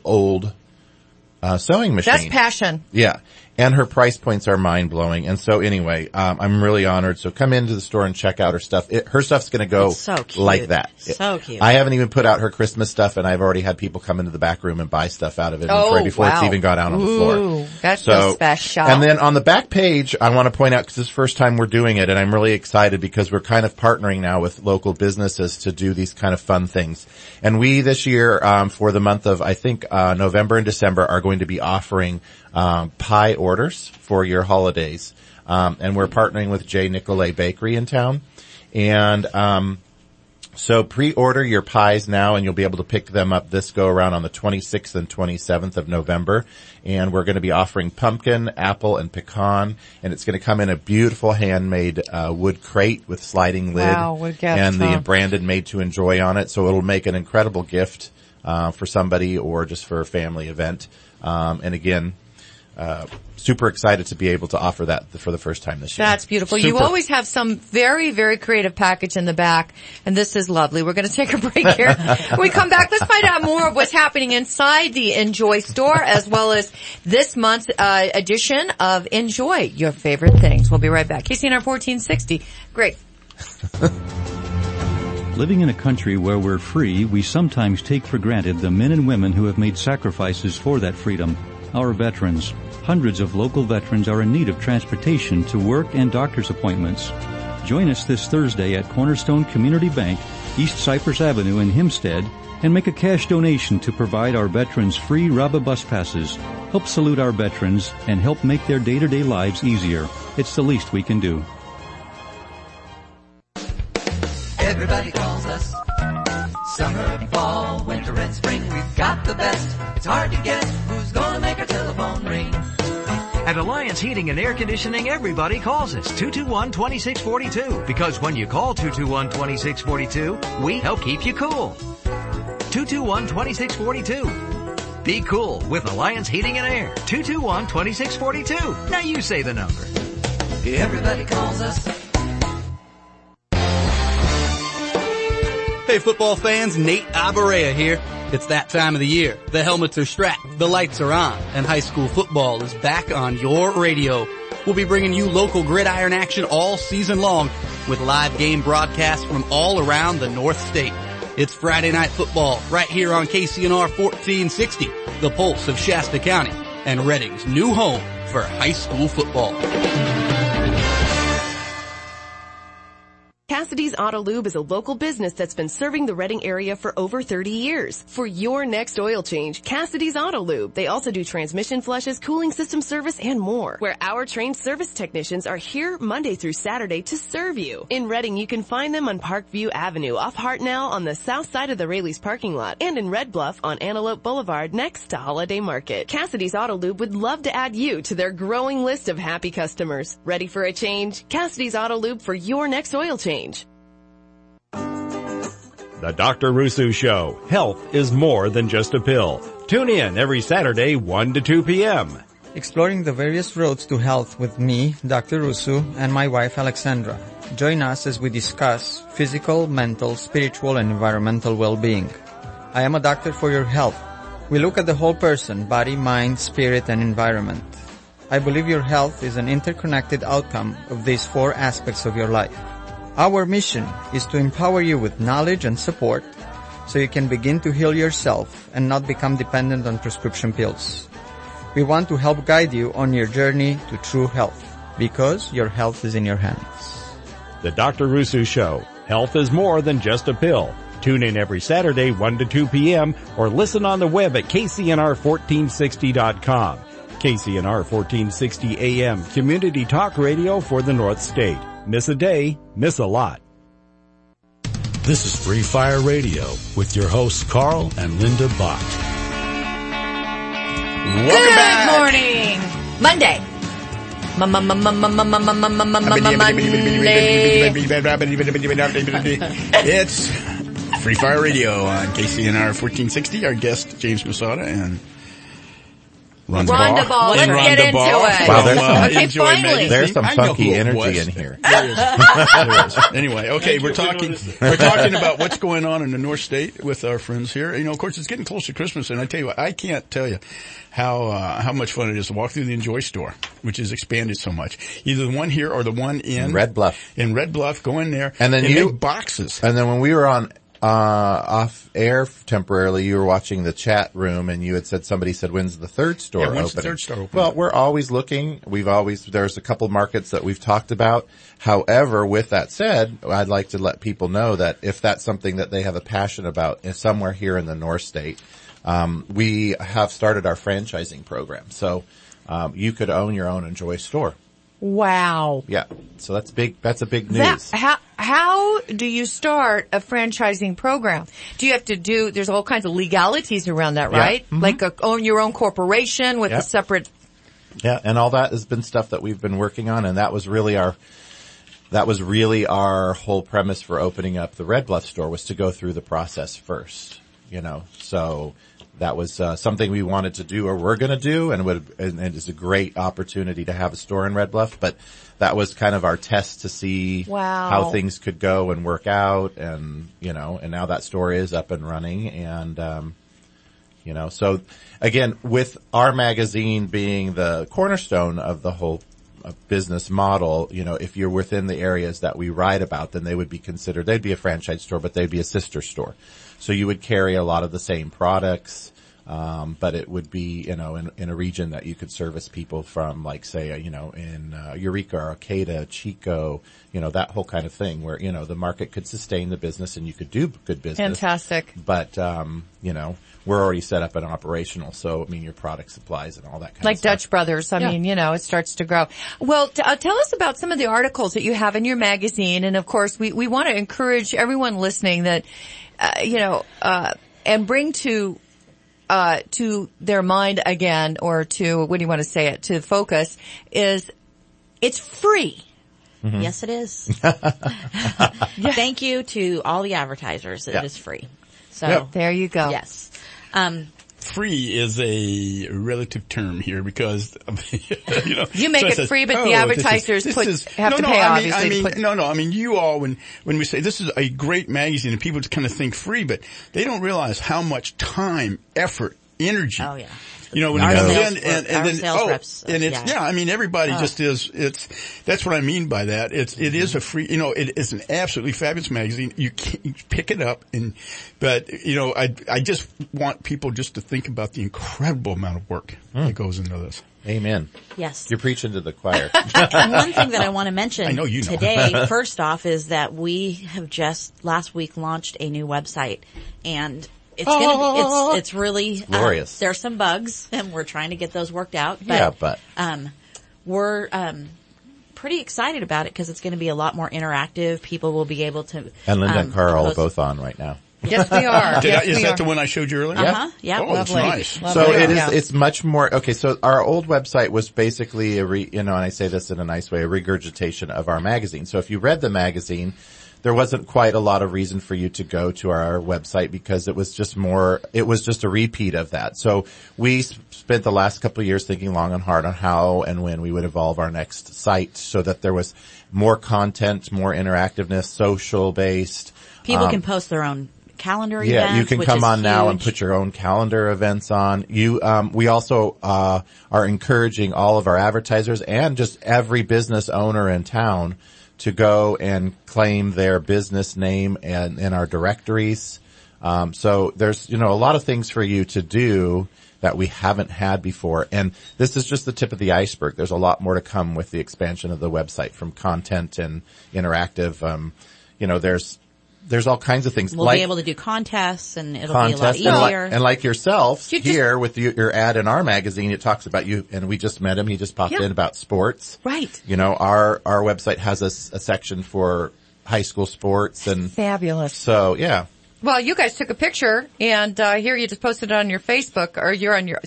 sewing machine. That's passion. Yeah. And her price points are mind-blowing. And so anyway, I'm really honored. So come into the store and check out her stuff. Her stuff's going to go like that. So cute. I haven't even put out her Christmas stuff, and I've already had people come into the back room and buy stuff out of inventory before it's even got out on the floor. That's so special. And then on the back page, I want to point out, because this is the first time we're doing it, and I'm really excited because we're kind of partnering now with local businesses to do these kind of fun things. And we this year, for the month of, I think, November and December, are going to be offering pie orders for your holidays. And we're partnering with J. Nicolay Bakery in town. And so pre-order your pies now, and you'll be able to pick them up this go around on the 26th and 27th of November. And we're going to be offering pumpkin, apple, and pecan. And it's going to come in a beautiful handmade wood crate with sliding lid. Wow, what a gift, and the branded Made to Enjoy on it. So it'll make an incredible gift for somebody or just for a family event. And again, super excited to be able to offer that for the first time this year. That's beautiful. You always have some very, very creative package in the back, and this is lovely. We're going to take a break here. When we come back, let's find out more of what's happening inside the Enjoy store, as well as this month's edition of Enjoy Your Favorite Things. We'll be right back. KCNR 1460. Great. Living in a country where we're free, we sometimes take for granted the men and women who have made sacrifices for that freedom. Our veterans. Hundreds of local veterans are in need of transportation to work and doctor's appointments. Join us this Thursday at Cornerstone Community Bank, East Cypress Avenue in Hempstead, and make a cash donation to provide our veterans free RABA bus passes. Help salute our veterans and help make their day-to-day lives easier. It's the least we can do. Everybody calls us. Summer, fall, winter, and spring, we've got the best. It's hard to guess who's gonna make our telephone ring. At Alliance Heating and Air Conditioning, everybody calls us 221-2642. Because when you call 221-2642, we help keep you cool. 221-2642. Be cool with Alliance Heating and Air. 221-2642. Now you say the number. Everybody calls us. Hey football fans, Nate Abarea here. It's that time of the year. The helmets are strapped, the lights are on, and high school football is back on your radio. We'll be bringing you local gridiron action all season long with live game broadcasts from all around the North State. It's Friday Night Football right here on KCNR 1460, the pulse of Shasta County and Redding's new home for high school football. Cassidy's Auto Lube is a local business that's been serving the Redding area for over 30 years. For your next oil change, Cassidy's Auto Lube. They also do transmission flushes, cooling system service, and more. Where our trained service technicians are here Monday through Saturday to serve you. In Redding, you can find them on Parkview Avenue off Hartnell on the south side of the Raley's parking lot, and in Red Bluff on Antelope Boulevard next to Holiday Market. Cassidy's Auto Lube would love to add you to their growing list of happy customers. Ready for a change? Cassidy's Auto Lube for your next oil change. The Dr. Rusu Show. Health is more than just a pill. Tune in every Saturday, 1 to 2 p.m. Exploring the various roads to health with me, Dr. Rusu, and my wife, Alexandra. Join us as we discuss physical, mental, spiritual, and environmental well-being. I am a doctor for your health. We look at the whole person, body, mind, spirit, and environment. I believe your health is an interconnected outcome of these 4 aspects of your life. Our mission is to empower you with knowledge and support so you can begin to heal yourself and not become dependent on prescription pills. We want to help guide you on your journey to true health because your health is in your hands. The Dr. Rusu Show. Health is more than just a pill. Tune in every Saturday, 1 to 2 p.m. or listen on the web at KCNR1460.com. KCNR 1460 AM, community talk radio for the North State. Miss a day, miss a lot. This is Free Fire Radio with your hosts Carl and Linda Bott. Welcome back. Good morning. Monday. It's Free Fire Radio on KCNR 1460. Our guest, James Masada, and Rhonda Ball. Let's get into it. Wow, finally. There's some funky energy in here. There is. Anyway, okay, we're talking about what's going on in the North State with our friends here. You know, of course, it's getting close to Christmas, and I tell you what, I can't tell you how much fun it is to walk through the Enjoy store, which has expanded so much. Either the one here or the one in Red Bluff. In Red Bluff, go in there. And then big boxes. And then when we were on off air temporarily, you were watching the chat room and you had said, somebody said, when's the third store opening? When's the third store opening? Well, we're always looking. There's a couple markets that we've talked about. However, with that said, I'd like to let people know that if that's something that they have a passion about, somewhere here in the North State, we have started our franchising program. So, you could own your own Enjoy store. Wow. Yeah. So that's big. That's a big news. How do you start a franchising program? Do you have to there's all kinds of legalities around that, right? Yeah. Mm-hmm. Like own your own corporation with a separate. Yeah. And all that has been stuff that we've been working on. And that was really our whole premise for opening up the Red Bluff store, was to go through the process first, you know, so that was something we wanted to do, or we're going to do, and it's a great opportunity to have a store in Red Bluff. But that was kind of our test to see how things could go and work out, and you know, and now that store is up and running, and you know, so again, with our magazine being the cornerstone of the whole business model, you know, if you're within the areas that we write about, then they'd be a franchise store, but they'd be a sister store. So you would carry a lot of the same products, but it would be, you know, in a region that you could service people from, like, say, you know, in Eureka, Arcata, Chico, you know, that whole kind of thing, where, you know, the market could sustain the business and you could do good business. Fantastic. But, you know, we're already set up and operational, so, I mean, your product supplies and all that kind of stuff. Like Dutch Brothers. I mean, you know, it starts to grow. Well, tell us about some of the articles that you have in your magazine. And of course, we want to encourage everyone listening that, you know, and bring to their mind again, or to, what do you want to say it, to focus, is it's free. Mm-hmm. Yes, it is. Thank you to all the advertisers. It is free. So there you go. Yes. free is a relative term here because, you know. You make it free, but the advertisers have to pay, obviously. I mean, you all, when we say this is a great magazine and people just kind of think free, but they don't realize how much time, effort, energy. Oh, yeah. You know, when our you come sales, in and then, sales reps, and it's, I mean, everybody just is, that's what I mean by that. It is a free, you know, it is an absolutely fabulous magazine. You pick it up but, you know, I just want people just to think about the incredible amount of work that goes into this. Amen. Yes. You're preaching to the choir. And one thing that I want to mention I know you know. today, first off, is that we have just last week launched a new website, and it's really glorious. There's some bugs, and we're trying to get those worked out. But we're pretty excited about it because it's going to be a lot more interactive. People will be able to. And Linda and Carl are both on right now. Yes, we are. Is that the one I showed you earlier? Yeah. Oh, that's nice. Lovely. So it's much more, okay, so our old website was basically and I say this in a nice way, a regurgitation of our magazine. So if you read the magazine, there wasn't quite a lot of reason for you to go to our website because it was just a repeat of that. So we spent the last couple of years thinking long and hard on how and when we would evolve our next site so that there was more content, more interactiveness, social based. People can post their own calendar events. Yeah, you can come on huge. now and put your own calendar events on. We also, are encouraging all of our advertisers and just every business owner in town to go and claim their business name and in our directories. So there's, a lot of things for you to do that we haven't had before. And this is just the tip of the iceberg. There's a lot more to come with the expansion of the website from content and interactive. There's all kinds of things. We'll be able to do contests, and it'll be a lot easier. And like yourself, here with your ad in our magazine, it talks about you, and we just met him. He just popped in about sports. Right. Our website has a section for high school sports and fabulous. So, yeah. Well, you guys took a picture, and here you just posted it on your Facebook, or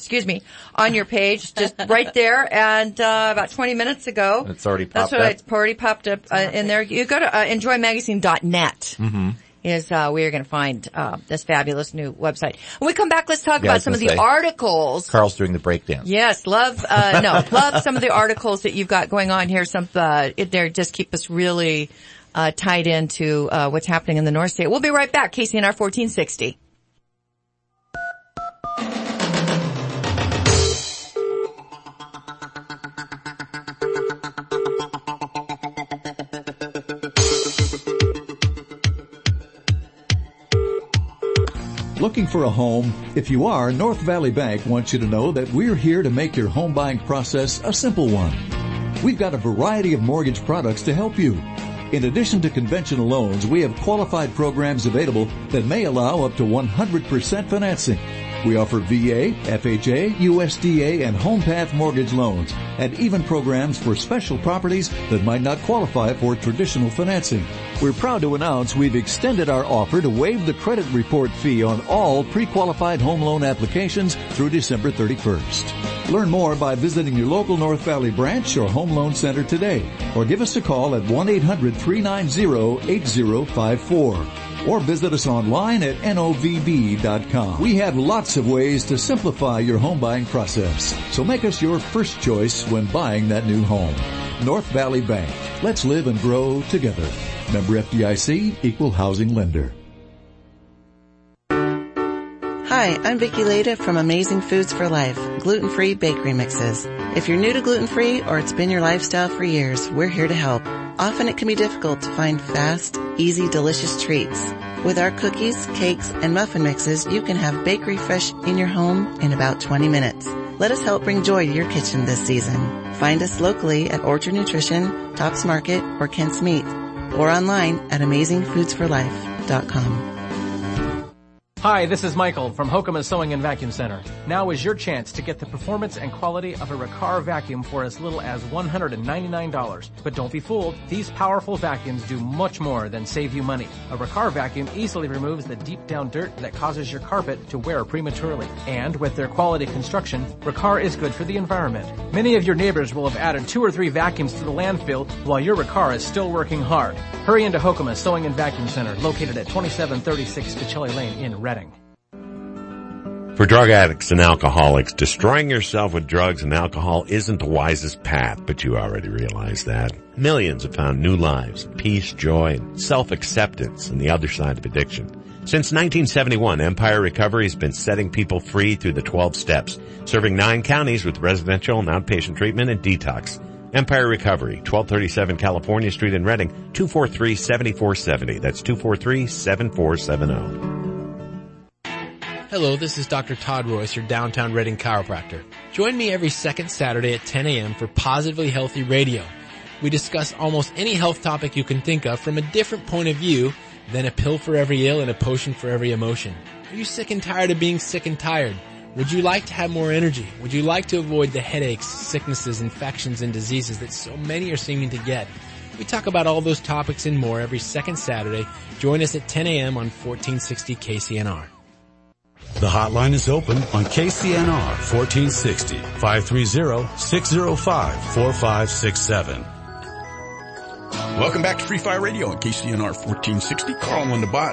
on your page, just right there, and about 20 minutes ago. It's already popped up. It's already popped up in there. You go to enjoymagazine.net. Mm-hmm. Is where you're going to find this fabulous new website. When we come back, let's talk about some of the articles. Carl's doing the breakdance. Yes, love some of the articles that you've got going on here. They just keep us really tied into what's happening in the North State. We'll be right back. KCNR 1460. Looking for a home? If you are, North Valley Bank wants you to know that we're here to make your home buying process a simple one. We've got a variety of mortgage products to help you. In addition to conventional loans, we have qualified programs available that may allow up to 100% financing. We offer VA, FHA, USDA, and HomePath mortgage loans, and even programs for special properties that might not qualify for traditional financing. We're proud to announce we've extended our offer to waive the credit report fee on all pre-qualified home loan applications through December 31st. Learn more by visiting your local North Valley branch or home loan center today, or give us a call at 1-800-390-8054. Or visit us online at novb.com. We have lots of ways to simplify your home buying process. So make us your first choice when buying that new home. North Valley Bank. Let's live and grow together. Member FDIC, Equal Housing Lender. Hi, I'm Vicki Leda from Amazing Foods for Life, gluten-free bakery mixes. If you're new to gluten-free or it's been your lifestyle for years, we're here to help. Often it can be difficult to find fast, easy, delicious treats. With our cookies, cakes, and muffin mixes, you can have bakery fresh in your home in about 20 minutes. Let us help bring joy to your kitchen this season. Find us locally at Orchard Nutrition, Tops Market, or Kent's Meat, or online at AmazingFoodsForLife.com. Hi, this is Michael from Hokema Sewing and Vacuum Center. Now is your chance to get the performance and quality of a Riccar vacuum for as little as $199. But don't be fooled, these powerful vacuums do much more than save you money. A Riccar vacuum easily removes the deep down dirt that causes your carpet to wear prematurely. And with their quality construction, Riccar is good for the environment. Many of your neighbors will have added 2 or 3 vacuums to the landfill while your Riccar is still working hard. Hurry into Hokema Sewing and Vacuum Center, located at 2736 Cachilli Lane in Reading. For drug addicts and alcoholics, destroying yourself with drugs and alcohol isn't the wisest path, but you already realize that. Millions have found new lives, peace, joy, and self-acceptance on the other side of addiction. Since 1971, Empire Recovery has been setting people free through the 12 steps, serving 9 counties with residential and outpatient treatment and detox. Empire Recovery, 1237 California Street in Redding, 243-7470. That's 243-7470. Hello, this is Dr. Todd Royce, your downtown Redding chiropractor. Join me every second Saturday at 10 a.m. for Positively Healthy Radio. We discuss almost any health topic you can think of from a different point of view than a pill for every ill and a potion for every emotion. Are you sick and tired of being sick and tired? Would you like to have more energy? Would you like to avoid the headaches, sicknesses, infections, and diseases that so many are seeming to get? We talk about all those topics and more every second Saturday. Join us at 10 a.m. on 1460 KCNR. The hotline is open on KCNR 1460, 530-605-4567. Welcome back to Free Fire Radio on KCNR 1460. Carl on the bot.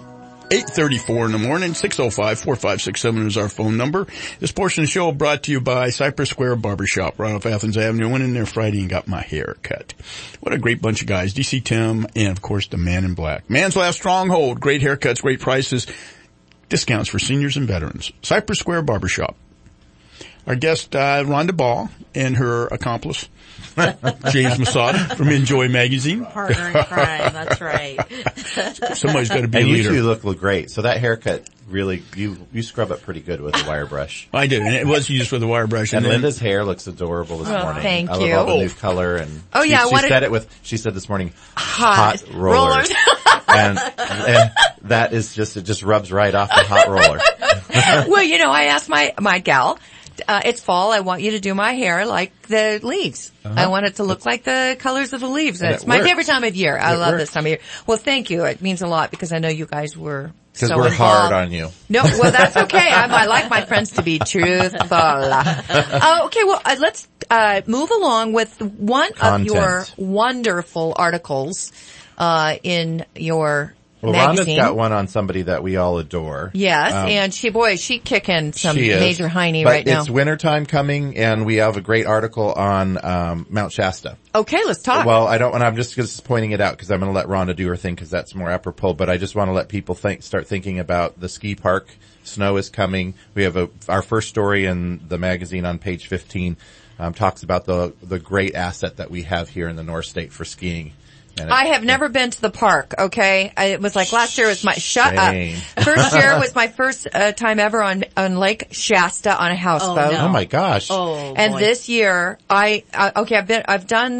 8:34 in the morning. 605-4567 is our phone number. This portion of the show brought to you by Cypress Square Barbershop right off Athens Avenue. I went in there Friday and got my hair cut. What a great bunch of guys. DC Tim and, of course, the Man in Black. Man's Last Stronghold. Great haircuts, great prices. Discounts for seniors and veterans. Cypress Square Barbershop. Our guest, Rhonda Ball, and her accomplice, James Masada from Enjoy Magazine. Partner in crime, that's right. Somebody's got to be a and leader. You two look great. So that haircut really, you scrub it pretty good with the wire brush. I did, and it was used with the wire brush. And Linda's hair looks adorable this morning. Thank I you. love all the new color and she said this morning, hot rollers. and that is just, it just rubs right off the hot roller. Well, you know, I asked my gal, it's fall, I want you to do my hair like the leaves. I want it to look like the colors of the leaves. And it's my favorite time of year. I love this time of year. Well, thank you. It means a lot because I know you guys were so because we're involved. hard on you. No, well, that's okay. I like my friends to be truthful. Okay, well, let's move along with one of your wonderful articles in your magazine. Rhonda's got one on somebody that we all adore. Yes, and she kicking some major hiney right now. It's wintertime coming, and we have a great article on Mount Shasta. Okay, let's talk. Well, I'm just pointing it out because I'm going to let Rhonda do her thing because that's more apropos, but I just want to let people start thinking about the ski park. Snow is coming. We have our first story in the magazine on page 15 talks about the great asset that we have here in the North State for skiing. I have never been to the park, okay? It was like last year was first year was my first time ever on Lake Shasta on a houseboat. Oh my gosh. And this year we have done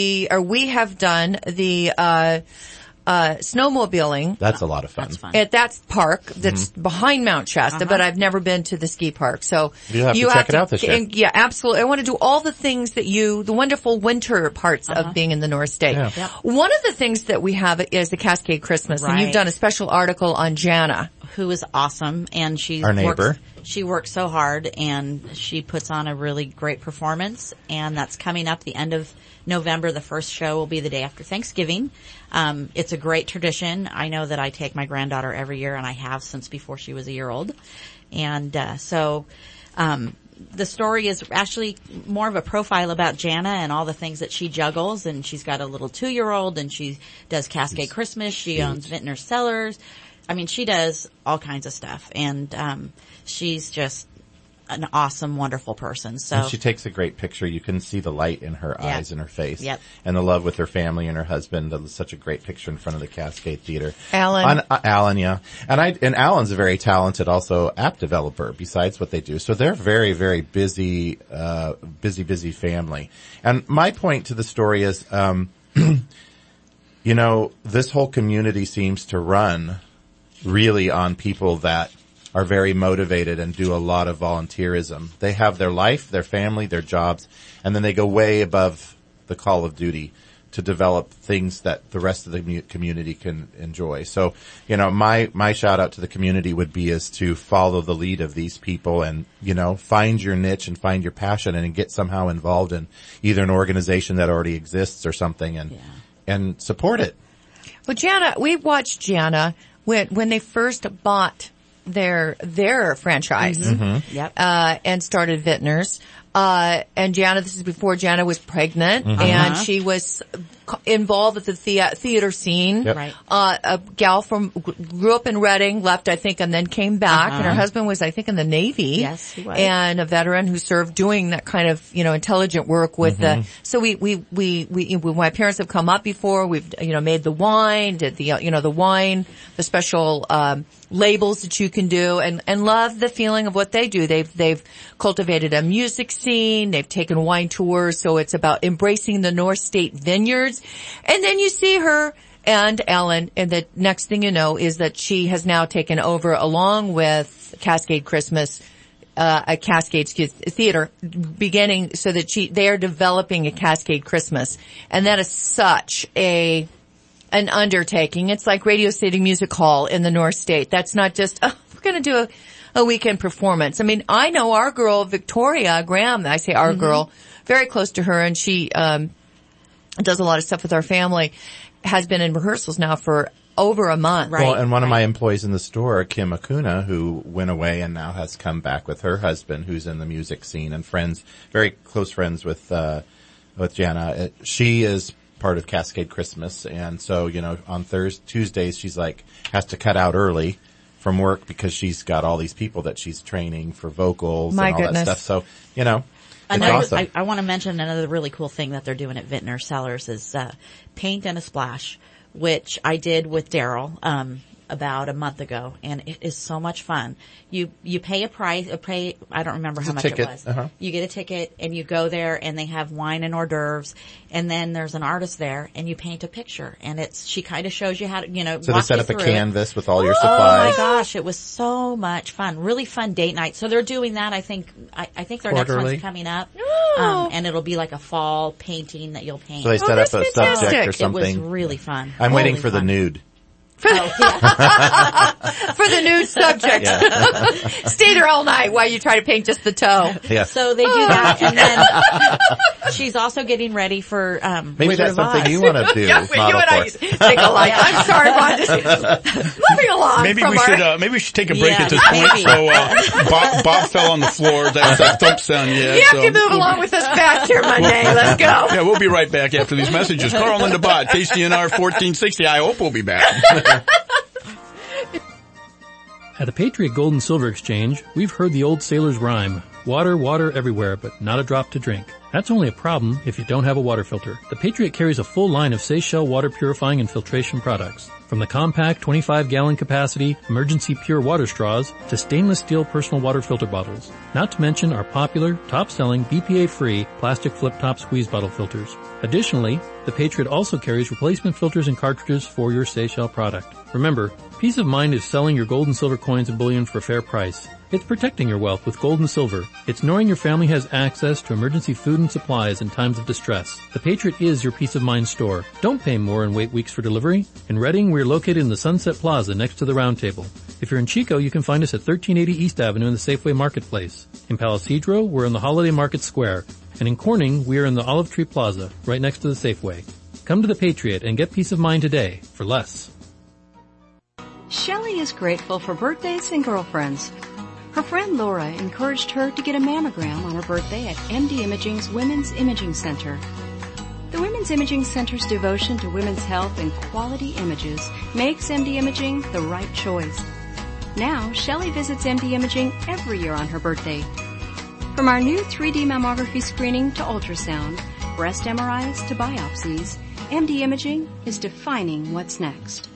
the snowmobiling. That's a lot of fun. That's fun. At that park that's behind Mount Shasta, but I've never been to the ski park. So you have to check it out this year. Yeah, absolutely. I want to do all the things that the wonderful winter parts of being in the North State. Yeah. Yep. One of the things that we have is the Cascade Christmas, and you've done a special article on Jana. Who is awesome, and our neighbor. She works so hard, and she puts on a really great performance, and that's coming up the end of November. The first show will be the day after Thanksgiving. It's a great tradition. I know that I take my granddaughter every year, and I have since before she was a year old. And the story is actually more of a profile about Jana and all the things that she juggles. And she's got a little 2-year-old, and she does Cascade Christmas. She owns Vintner Cellars. I mean, she does all kinds of stuff, and she's just an awesome, wonderful person. So and she takes a great picture. You can see the light in her eyes and her face. Yep. And the love with her family and her husband. That was such a great picture in front of the Cascade Theater. Alan. Alan, yeah. And Alan's a very talented also app developer besides what they do. So they're very, very busy family. And my point to the story is, you know, this whole community seems to run really on people that are very motivated and do a lot of volunteerism. They have their life, their family, their jobs, and then they go way above the call of duty to develop things that the rest of the community can enjoy. So, you know, my shout out to the community would be is to follow the lead of these people and, you know, find your niche and find your passion and get somehow involved in either an organization that already exists or something and support it. Well, Jana, we watched Jana when they first bought their franchise. Mm-hmm. Yep. And started Vintners. And Jana, this is before Jana was pregnant, and she was involved with the theater scene. Yep. Right. A gal grew up in Reading, left, I think, and then came back, and her husband was, I think, in the Navy. Yes, he was. And a veteran who served doing that kind of, intelligent work with so when my parents have come up before, we've, made the wine, did the wine, the special, labels that you can do, and love the feeling of what they do. They've cultivated a music scene. They've taken wine tours. So it's about embracing the North State vineyards. And then you see her and Ellen, and the next thing you know is that she has now taken over, along with Cascade Christmas, a Cascade Theater, beginning so that they are developing a Cascade Christmas. And that is such an undertaking. It's like Radio City Music Hall in the North State. That's not just, we're going to do a weekend performance. I mean, I know our girl, Victoria Graham, I say our girl, very close to her, and she does a lot of stuff with our family, has been in rehearsals now for over a month. Right. Well, and one of my employees in the store, Kim Acuna, who went away and now has come back with her husband, who's in the music scene, and friends, very close friends with Jana. She is part of Cascade Christmas, and so, on Tuesdays she's has to cut out early from work because she's got all these people that she's training for vocals and all that stuff. So, it's awesome. I want to mention another really cool thing that they're doing at Vintner Cellars is Paint and a Splash, which I did with Daryl about a month ago, and it is so much fun. You pay I don't remember how much it was. You get a ticket and you go there, and they have wine and hors d'oeuvres, and then there's an artist there, and you paint a picture, and she kind of shows you how to, So they set up a canvas with all your Oh supplies. my gosh, it was so much fun. Really fun date night. So they're doing that, I think their next one's coming up. And it'll be like a fall painting that you'll paint. So they set up a subject or something. It was really fun. I'm waiting for the nude. For the nude subject. Stay there all night while you try to paint just the toe. Yeah. So they do that, and then she's also getting ready for maybe Wizard that's of something Oz. you want to do. You and I think alike. I'm sorry, Ron. Moving along. Maybe we should take a break at this point. So Bob fell on the floor. That was that thump sound. Yeah. You have to move along with us fast here, Monday. Let's go. Yeah, we'll be right back after these messages. Carl and DeBot, KCNR 1460. I hope we'll be back. At the Patriot Gold and Silver Exchange, we've heard the old sailor's rhyme, water, water everywhere, but not a drop to drink. That's only a problem if you don't have a water filter. The Patriot carries a full line of Seychelles water purifying and filtration products. From the compact 25-gallon capacity emergency pure water straws to stainless steel personal water filter bottles. Not to mention our popular, top-selling, BPA-free plastic flip-top squeeze bottle filters. Additionally, the Patriot also carries replacement filters and cartridges for your Seychelles product. Remember, peace of mind is selling your gold and silver coins and bullion for a fair price. It's protecting your wealth with gold and silver. It's knowing your family has access to emergency food and supplies in times of distress. The Patriot is your peace of mind store. Don't pay more and wait weeks for delivery. In Reading, we're located in the Sunset Plaza next to the Round Table. If you're in Chico, you can find us at 1380 East Avenue in the Safeway Marketplace. In Palisadro, we're in the Holiday Market Square. And in Corning, we are in the Olive Tree Plaza, right next to the Safeway. Come to the Patriot and get peace of mind today for less. Shelley is grateful for birthdays and girlfriends. Her friend Laura encouraged her to get a mammogram on her birthday at MD Imaging's Women's Imaging Center. The Women's Imaging Center's devotion to women's health and quality images makes MD Imaging the right choice. Now, Shelley visits MD Imaging every year on her birthday. From our new 3D mammography screening to ultrasound, breast MRIs to biopsies, MD Imaging is defining what's next.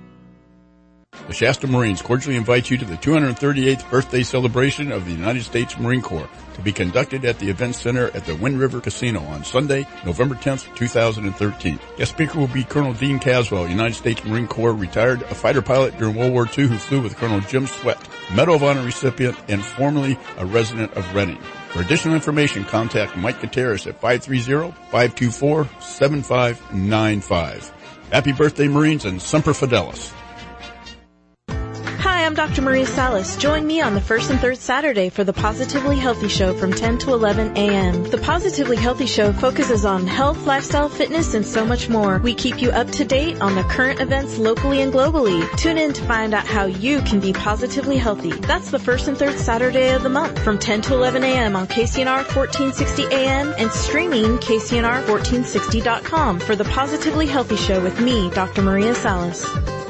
The Shasta Marines cordially invite you to the 238th birthday celebration of the United States Marine Corps to be conducted at the Event Center at the Wind River Casino on Sunday, November 10th, 2013. Guest speaker will be Colonel Dean Caswell, United States Marine Corps, retired a fighter pilot during World War II who flew with Colonel Jim Sweat, Medal of Honor recipient, and formerly a resident of Reading. For additional information, contact Mike Gutierrez at 530-524-7595. Happy birthday, Marines, and Semper Fidelis. Hi, Hi, I'm Dr. Maria Salas. Join me on the first and third Saturday for the Positively Healthy Show from 10 to 11 a.m. The Positively Healthy Show focuses on health, lifestyle, fitness, and so much more. We keep you up to date on the current events locally and globally. Tune in to find out how you can be positively healthy. That's the first and third Saturday of the month from 10 to 11 a.m. on KCNR 1460 AM and streaming KCNR1460.com for the Positively Healthy Show with me, Dr. Maria Salas.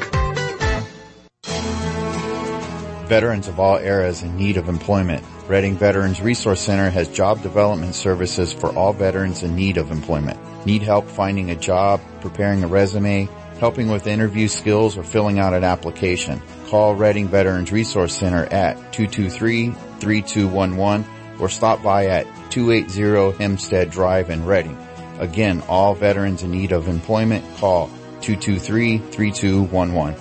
Veterans of all eras in need of employment. Reading Veterans Resource Center has job development services for all veterans in need of employment. Need help finding a job, preparing a resume, helping with interview skills, or filling out an application? Call Reading Veterans Resource Center at 223-3211 or stop by at 280 Hempstead Drive in Reading. Again, all veterans in need of employment, call 223-3211.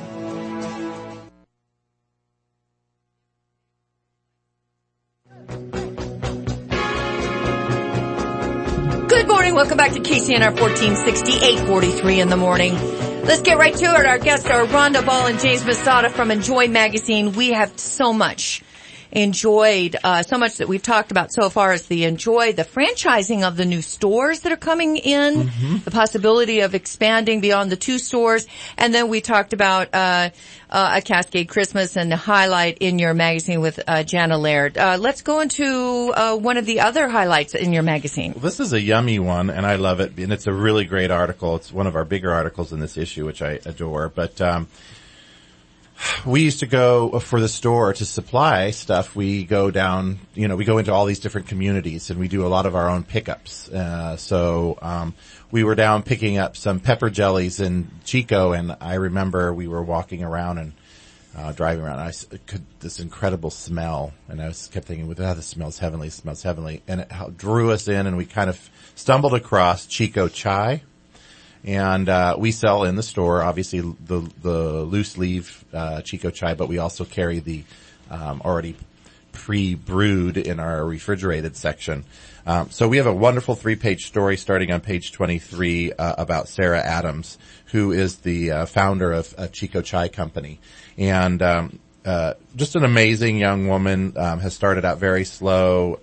Good morning. Welcome back to KCNR 1460, 8:43 in the morning. Let's get right to it. Our guests are Rhonda Ball and James Masada from Enjoy Magazine. We have so much enjoyed, so much that we've talked about so far as the franchising of the new stores that are coming in, the possibility of expanding beyond the 2 stores, and then we talked about a Cascade Christmas and the highlight in your magazine with Jana Laird. Let's go into one of the other highlights in your magazine. Well, this is a yummy one, and I love it, and it's a really great article. It's one of our bigger articles in this issue, which I adore, but we used to go for the store to supply stuff. We go down, we go into all these different communities and we do a lot of our own pickups. So we were down picking up some pepper jellies in Chico, and I remember we were walking around and driving around. I could this incredible smell, and I kept thinking, this smells heavenly, and it drew us in, and we kind of stumbled across Chico Chai. And we sell in the store, obviously, the loose leaf Chico Chai, but we also carry the already pre-brewed in our refrigerated section. So we have a wonderful 3-page story starting on page 23 about Sarah Adams, who is the founder of Chico Chai Company. And just an amazing young woman, has started out very slow.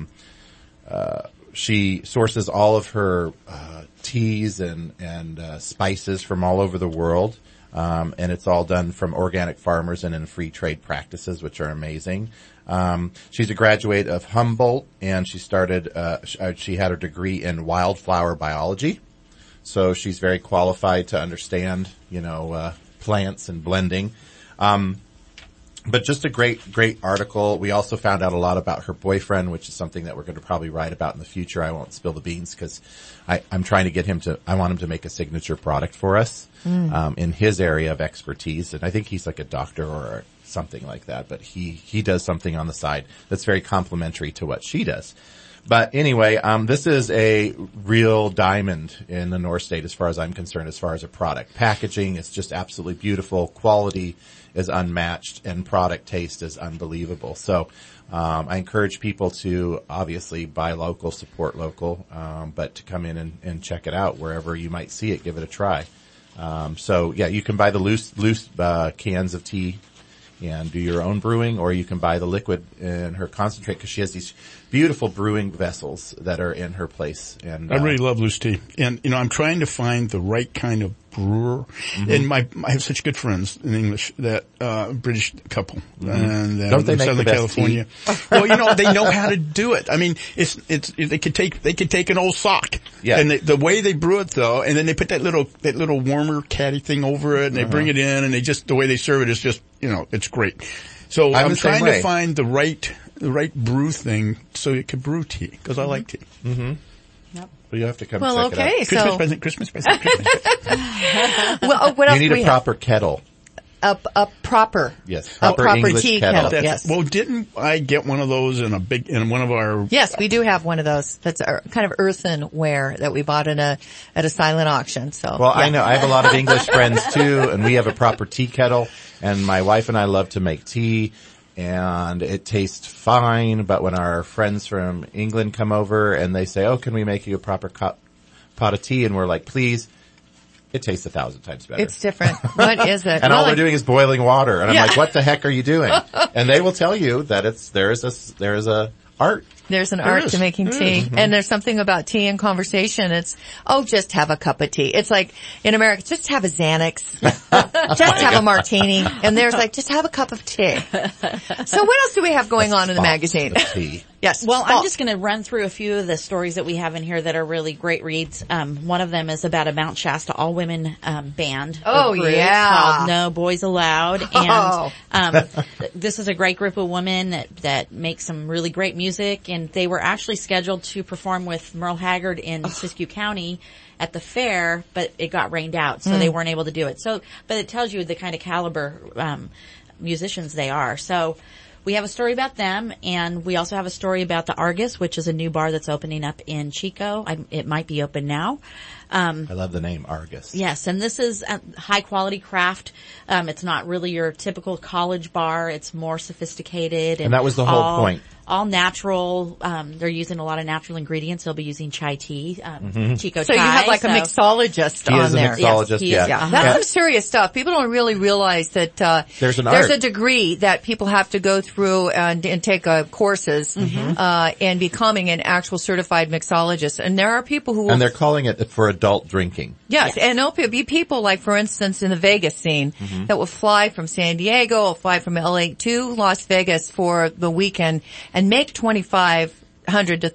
She sources all of her teas and spices from all over the world, and it's all done from organic farmers and in free trade practices, which are amazing. She's a graduate of Humboldt, and she started. She had her degree in wildflower biology, so she's very qualified to understand, plants and blending. But just a great article. We also found out a lot about her boyfriend, which is something that we're going to probably write about in the future. I won't spill the beans because I'm trying to get him I want him to make a signature product for us, in his area of expertise. And I think he's like a doctor or something like that, but he does something on the side that's very complementary to what she does. But anyway, this is a real diamond in the North State as far as I'm concerned, as far as a product. Packaging is just absolutely beautiful. Quality is unmatched, and product taste is unbelievable. So I encourage people to obviously buy local, support local, but to come in and check it out wherever you might see it. Give it a try. So yeah, you can buy the loose cans of tea and do your own brewing, or you can buy the liquid in her concentrate, because she has these beautiful brewing vessels that are in her place. And I really love loose tea, and I'm trying to find the right kind of brewer. And I have such good friends in English, that British couple, and don't they make Southern the best California. tea? Well, they know how to do it. I mean, they could take an old sock, and the way they brew it though, and then they put that little warmer caddy thing over it, and they bring it in, and the way they serve it is just, it's great. So I'm trying to find the right brew thing so it could brew tea, because I like tea. Mm-hmm. Yep. Well, you have to come check it out. Christmas present. Well, what else you need a proper kettle. A proper. Yes. Proper English tea kettle. Yes. Well, didn't I get one of those in one of our? Yes, we do have one of those. That's kind of earthenware that we bought at a silent auction. So. Well, yeah. I know I have a lot of English friends too, and we have a proper tea kettle, and my wife and I love to make tea. And it tastes fine, but when our friends from England come over and they say, "Oh, can we make you a proper pot of tea?" and we're like, "Please, It tastes 1,000 times better. It's different. What is it? And all we're doing is boiling water. And I'm like, what the heck are you doing? And they will tell you that there is a art. There's an art to making tea. Mm-hmm. And there's something about tea and conversation. It's, just have a cup of tea. It's like, in America, just have a Xanax. Just have a martini. And there's like, just have a cup of tea. So what else do we have going on in the magazine? Yes. Well, I'm just going to run through a few of the stories that we have in here that are really great reads. One of them is about a Mount Shasta all-women band. Oh, yeah. Called No Boys Allowed. And this is a great group of women that make some really great music. And they were actually scheduled to perform with Merle Haggard in Siskiyou County at the fair, but it got rained out, so they weren't able to do it. But it tells you the kind of caliber musicians they are. So we have a story about them, and we also have a story about the Argus, which is a new bar that's opening up in Chico. It might be open now. I love the name Argus. Yes, and this is a high quality craft. It's not really your typical college bar. It's more sophisticated. And that was the whole point. All natural. They're using a lot of natural ingredients. They'll be using chai tea, Chico chai. So you have like a mixologist on there. He is a mixologist, yeah. That's some serious stuff. People don't really realize that there's a degree that people have to go through and take courses in becoming an actual certified mixologist. And there are people who and they're calling it for adult drinking. Yes, and there'll be people like, for instance, in the Vegas scene that will fly from San Diego, will fly from LA to Las Vegas for the weekend and make $2,500 to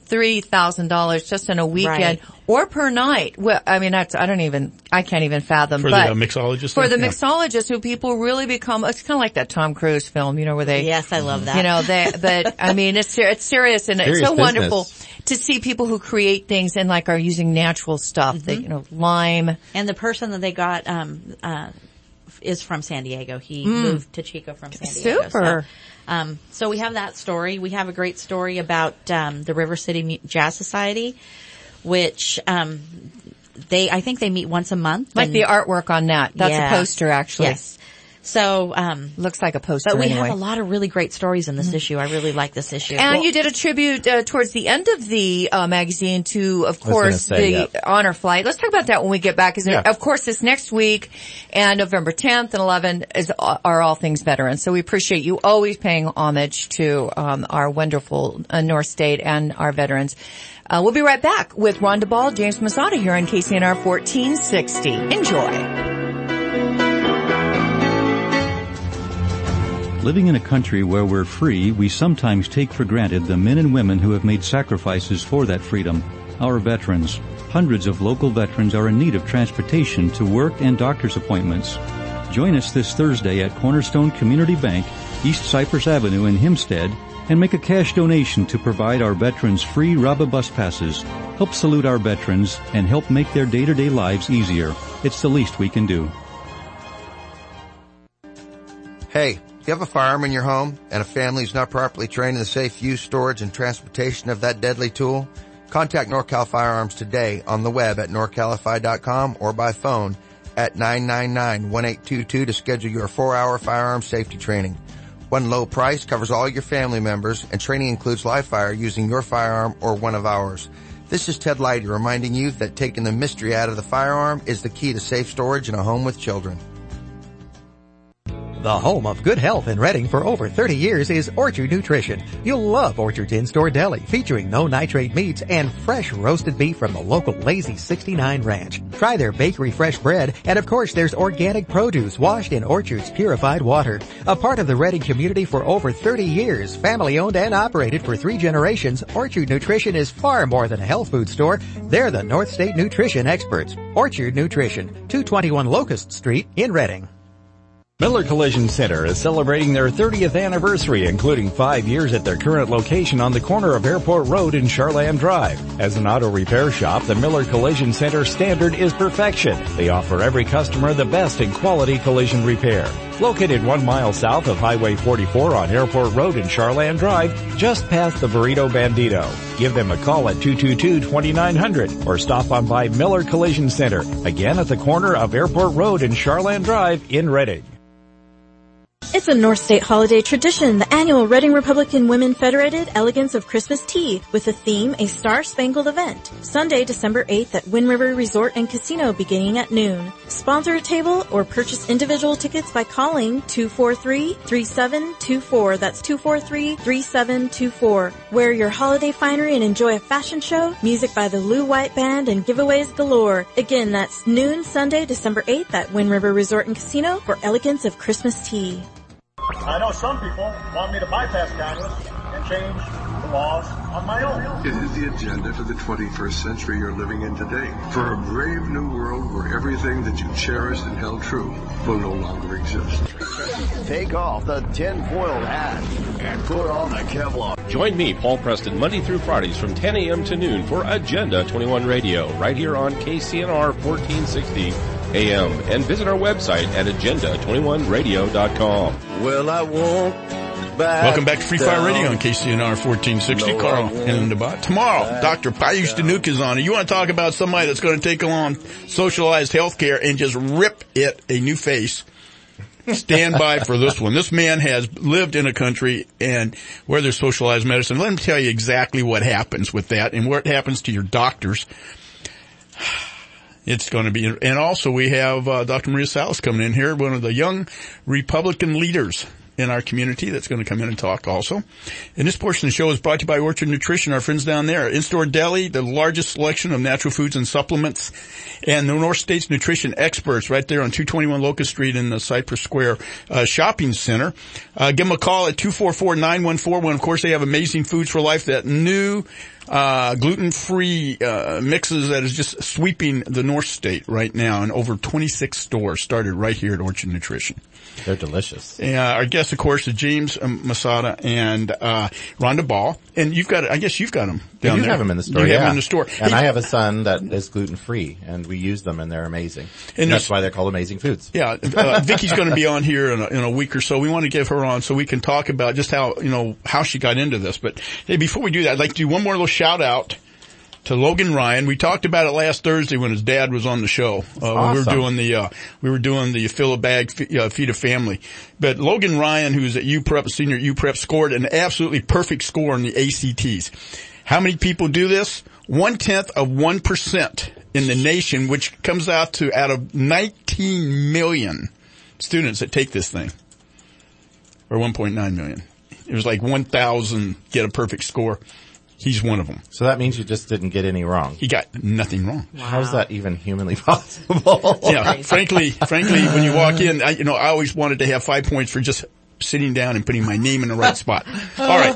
$3,000 just in a weekend or per night. Well, I mean, I can't even fathom. For the mixologist? For the mixologist who people really become, it's kind of like that Tom Cruise film, where they. Yes, I love that. But I mean, it's serious and it's so wonderful to see people who create things and are using natural stuff, lime. And the person that they got, is from San Diego. He moved to Chico from San Diego. Super. So we have that story. We have a great story about the River City Jazz Society, which I think they meet once a month. Like the artwork on that. That's a poster, actually. Yes. So, looks like a poster. But we anyway. have a lot of really great stories in this issue. I really like this issue. And you did a tribute towards the end of the magazine to, of course, the honor flight. Let's talk about that when we get back. Of course, this next week and November 10th and 11th are all things veterans. So we appreciate you always paying homage to our wonderful North State and our veterans. We'll be right back with Rhonda Ball, James Masada here on KCNR 1460. Enjoy. Living in a country where we're free, we sometimes take for granted the men and women who have made sacrifices for that freedom. Our veterans. Hundreds of local veterans are in need of transportation to work and doctor's appointments. Join us this Thursday at Cornerstone Community Bank, East Cypress Avenue in Hempstead, and make a cash donation to provide our veterans free RABA bus passes. Help salute our veterans and help make their day-to-day lives easier. It's the least we can do. Hey. If you have a firearm in your home and a family who's not properly trained in the safe use, storage, and transportation of that deadly tool, contact NorCal Firearms today on the web at norcalify.com or by phone at 999-1822 to schedule your 4-hour firearm safety training. One low price covers all your family members, and training includes live fire using your firearm or one of ours. This is Ted Leidy reminding you that taking the mystery out of the firearm is the key to safe storage in a home with children. The home of good health in Redding for over 30 years is Orchard Nutrition. You'll love Orchard's in-store deli featuring no nitrate meats and fresh roasted beef from the local Lazy 69 Ranch. Try their bakery fresh bread, and of course there's organic produce washed in Orchard's purified water. A part of the Redding community for over 30 years, family owned and operated for 3 generations, Orchard Nutrition is far more than a health food store. They're the North State nutrition experts. Orchard Nutrition, 221 Locust Street in Redding. Miller Collision Center is celebrating their 30th anniversary, including 5 years at their current location on the corner of Airport Road and Charland Drive. As an auto repair shop, the Miller Collision Center standard is perfection. They offer every customer the best in quality collision repair. Located 1 mile south of Highway 44 on Airport Road and Charland Drive, just past the Burrito Bandito. Give them a call at 222-2900 or stop on by Miller Collision Center, again at the corner of Airport Road and Charland Drive in Redding. It's a North State holiday tradition, the annual Reading Republican Women Federated Elegance of Christmas Tea, with the theme A Star-Spangled Event. Sunday, December 8th at Wind River Resort and Casino beginning at noon. Sponsor a table or purchase individual tickets by calling 243-3724. That's 243-3724. Wear your holiday finery and enjoy a fashion show, music by the Lou White Band, and giveaways galore. Again, that's noon Sunday, December 8th at Wind River Resort and Casino for Elegance of Christmas Tea. I know some people want me to bypass Congress and change the laws on my own. It is the agenda for the 21st century you're living in today. For a brave new world where everything that you cherished and held true will no longer exist. Take off the tinfoil hat and put on the Kevlar. Join me, Paul Preston, Monday through Fridays from 10 a.m. to noon for Agenda 21 Radio, right here on KCNR 1460 AM, and visit our website at agenda21radio.com. Well, I won't back. Welcome back to Free Fire Radio on KCNR 1460. Carl and the bot. Tomorrow, Dr. Payush Danuk is on. You want to talk about somebody that's going to take along socialized healthcare and just rip it a new face? Stand by for this one. This man has lived in a country and where there's socialized medicine. Let him tell you exactly what happens with that and what happens to your doctors. It's going to be, and also we have Dr. Maria Salas coming in here, one of the young Republican leaders in our community that's going to come in and talk also. And this portion of the show is brought to you by Orchard Nutrition, our friends down there. In-store deli, the largest selection of natural foods and supplements, and the North States Nutrition experts right there on 221 Locust Street in the Cypress Square shopping center. Give them a call at 244-9141. Of course, they have Amazing Foods for Life, that new gluten-free mixes that is just sweeping the North State right now, and over 26 stores started right here at Orchard Nutrition. They're delicious. Our guests, of course, are James Masada and Rhonda Ball. And I guess you've got them down there. You have them in the store, You have them in the store. And I have a son that is gluten-free, and we use them, and they're amazing. And that's why they're called Amazing Foods. Yeah, Vicky's going to be on here in a week or so. We want to give her on so we can talk about just how she got into this. But hey, before we do that, I'd like to do one more little shout-out to Logan Ryan. We talked about it last Thursday when his dad was on the show. Awesome. We were doing the fill a bag, feed a family. But Logan Ryan, who's at UPrep, senior at UPrep, scored an absolutely perfect score on the ACTs. How many people do this? 0.1% in the nation, which comes out of 19 million students that take this thing. Or 1.9 million. It was like 1,000 get a perfect score. He's one of them. So that means you just didn't get any wrong. He got nothing wrong. Wow. How's that even humanly possible? Yeah, frankly, when you walk in, I always wanted to have 5 points for just sitting down and putting my name in the right spot. All right.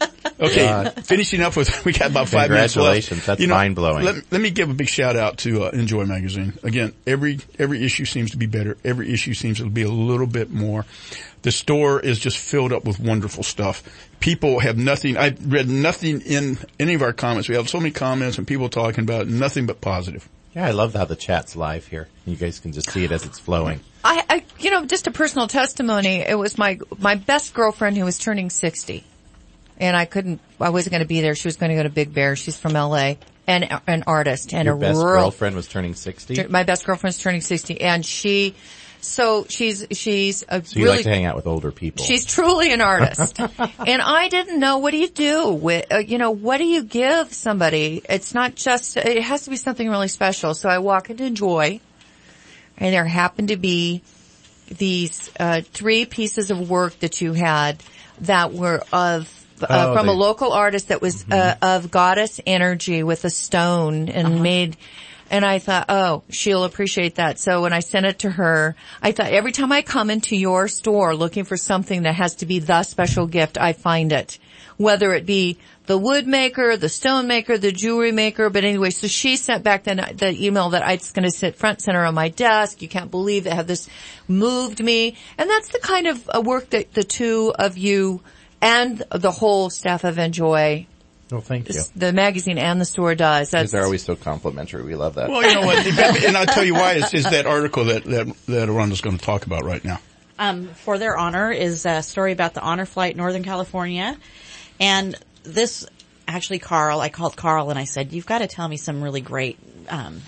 Okay, finishing up with, we got about 5 minutes left. Congratulations, that's mind-blowing. Let me give a big shout out to Enjoy Magazine. Again, every issue seems to be better. Every issue seems to be a little bit more. The store is just filled up with wonderful stuff. People have nothing, I read nothing in any of our comments. We have so many comments and people talking about nothing but positive. Yeah, I love how the chat's live here. You guys can just see it as it's flowing. I just a personal testimony. It was my best girlfriend who was turning 60. And I wasn't going to be there. She was going to go to Big Bear. She's from LA and an artist and Your best girlfriend was turning 60? My best girlfriend's turning 60 and she's So you like to hang out with older people. She's truly an artist. And I didn't know, what do you do with, what do you give somebody? It's not just, it has to be something really special. So I walk into Joy and there happened to be these, 3 pieces of work that you had that were from a local artist that was, of goddess energy with a stone and made. And I thought, she'll appreciate that. So when I sent it to her, I thought every time I come into your store looking for something that has to be the special gift, I find it. Whether it be the wood maker, the stone maker, the jewelry maker. But anyway, so she sent back the email that it's going to sit front center on my desk. You can't believe that this moved me. And that's the kind of work that the two of you and the whole staff of Enjoy, well, thank you. The magazine and the store does. Because they're always so complimentary. We love that. Well, you know what? And I'll tell you why is that article that Rhonda's going to talk about right now. For their honor is a story about the Honor Flight Northern California. And this, actually, I called Carl and I said, you've got to tell me some really great,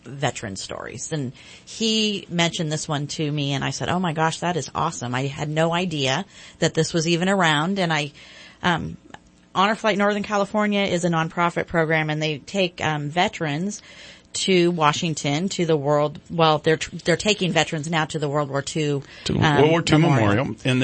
veteran stories. And he mentioned this one to me, and I said, oh my gosh, that is awesome. I had no idea that this was even around. And Honor Flight Northern California is a nonprofit program, and they take veterans to Washington, to the World. Well, they're taking veterans now to the World War II World War II Memorial, and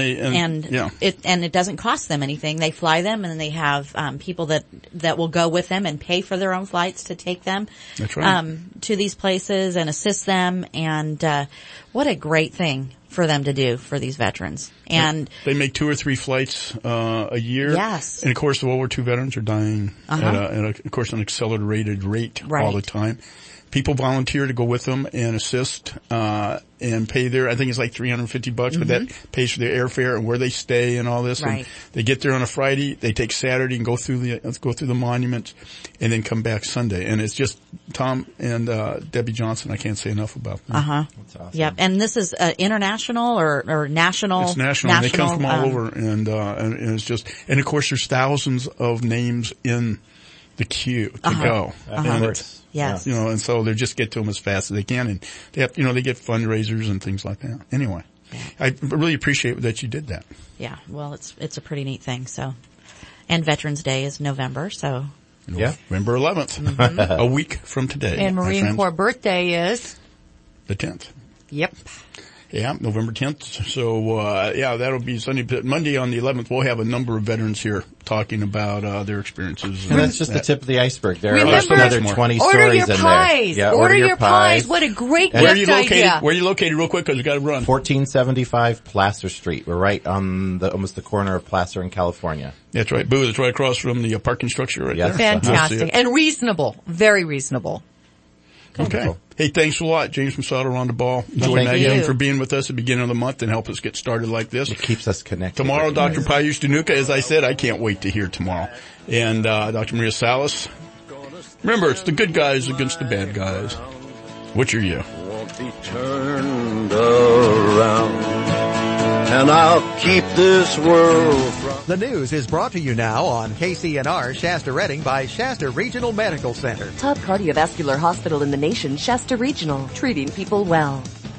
it doesn't cost them anything. They fly them, and then they have people that will go with them and pay for their own flights to take them. That's right. To these places and assist them. And what a great thing for them to do for these veterans. And they make 2 or 3 flights a year. Yes. And of course, the World War II veterans are dying at of course, an accelerated rate all the time. People volunteer to go with them and assist, and pay I think it's like $350, but that pays for their airfare and where they stay and all this. Right. And they get there on a Friday, they take Saturday and go through the monuments and then come back Sunday. And it's just Tom and, Debbie Johnson. I can't say enough about them. That's awesome. Yep. And this is, international or national? It's national. They come from all over and it's just, and of course there's thousands of names in the queue to go. And yes. And so they just get to them as fast as they can, and they have, they get fundraisers and things like that. Anyway, I really appreciate that you did that. Yeah. Well, it's a pretty neat thing. So, and Veterans Day is November, so. November 11th, a week from today. And Marine Corps birthday is? The 10th. Yep. Yeah, November 10th. So, that'll be Sunday. Monday on the 11th, we'll have a number of veterans here talking about, their experiences. And that's just the tip of the iceberg. There are another 20 stories in pies. there. Yeah, order your pies. What a great gift idea. Where are you located real quick? Cause we gotta run. 1475 Placer Street. We're right on almost the corner of Placer in California. That's right. Boo, it's right across from the parking structure right there. Fantastic. And reasonable. Very reasonable. Okay. Cool. Hey, thanks a lot, James Masato on the ball. Thank you for being with us at the beginning of the month and help us get started like this. It keeps us connected. Tomorrow, Dr. Payush Dhanuka, as I said, I can't wait to hear tomorrow. And, Dr. Maria Salas. Remember, it's the good guys against the bad guys. Which are you? Won't be turned around. And I'll keep this world from... The news is brought to you now on KCNR Shasta Redding by Shasta Regional Medical Center. Top cardiovascular hospital in the nation, Shasta Regional, treating people well.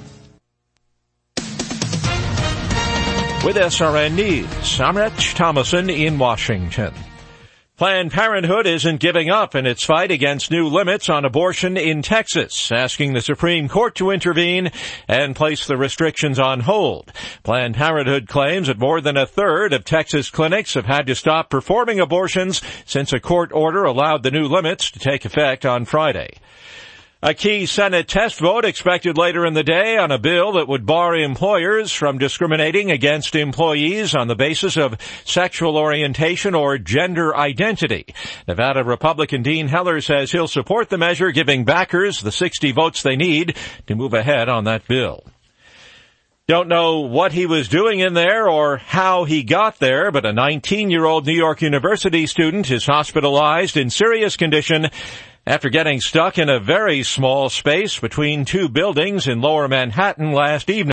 With SRN News, I'm Rich Thomason in Washington. Planned Parenthood isn't giving up in its fight against new limits on abortion in Texas, asking the Supreme Court to intervene and place the restrictions on hold. Planned Parenthood claims that more than a third of Texas clinics have had to stop performing abortions since a court order allowed the new limits to take effect on Friday. A key Senate test vote expected later in the day on a bill that would bar employers from discriminating against employees on the basis of sexual orientation or gender identity. Nevada Republican Dean Heller says he'll support the measure, giving backers the 60 votes they need to move ahead on that bill. Don't know what he was doing in there or how he got there, but a 19-year-old New York University student is hospitalized in serious condition after getting stuck in a very small space between 2 buildings in Lower Manhattan last evening.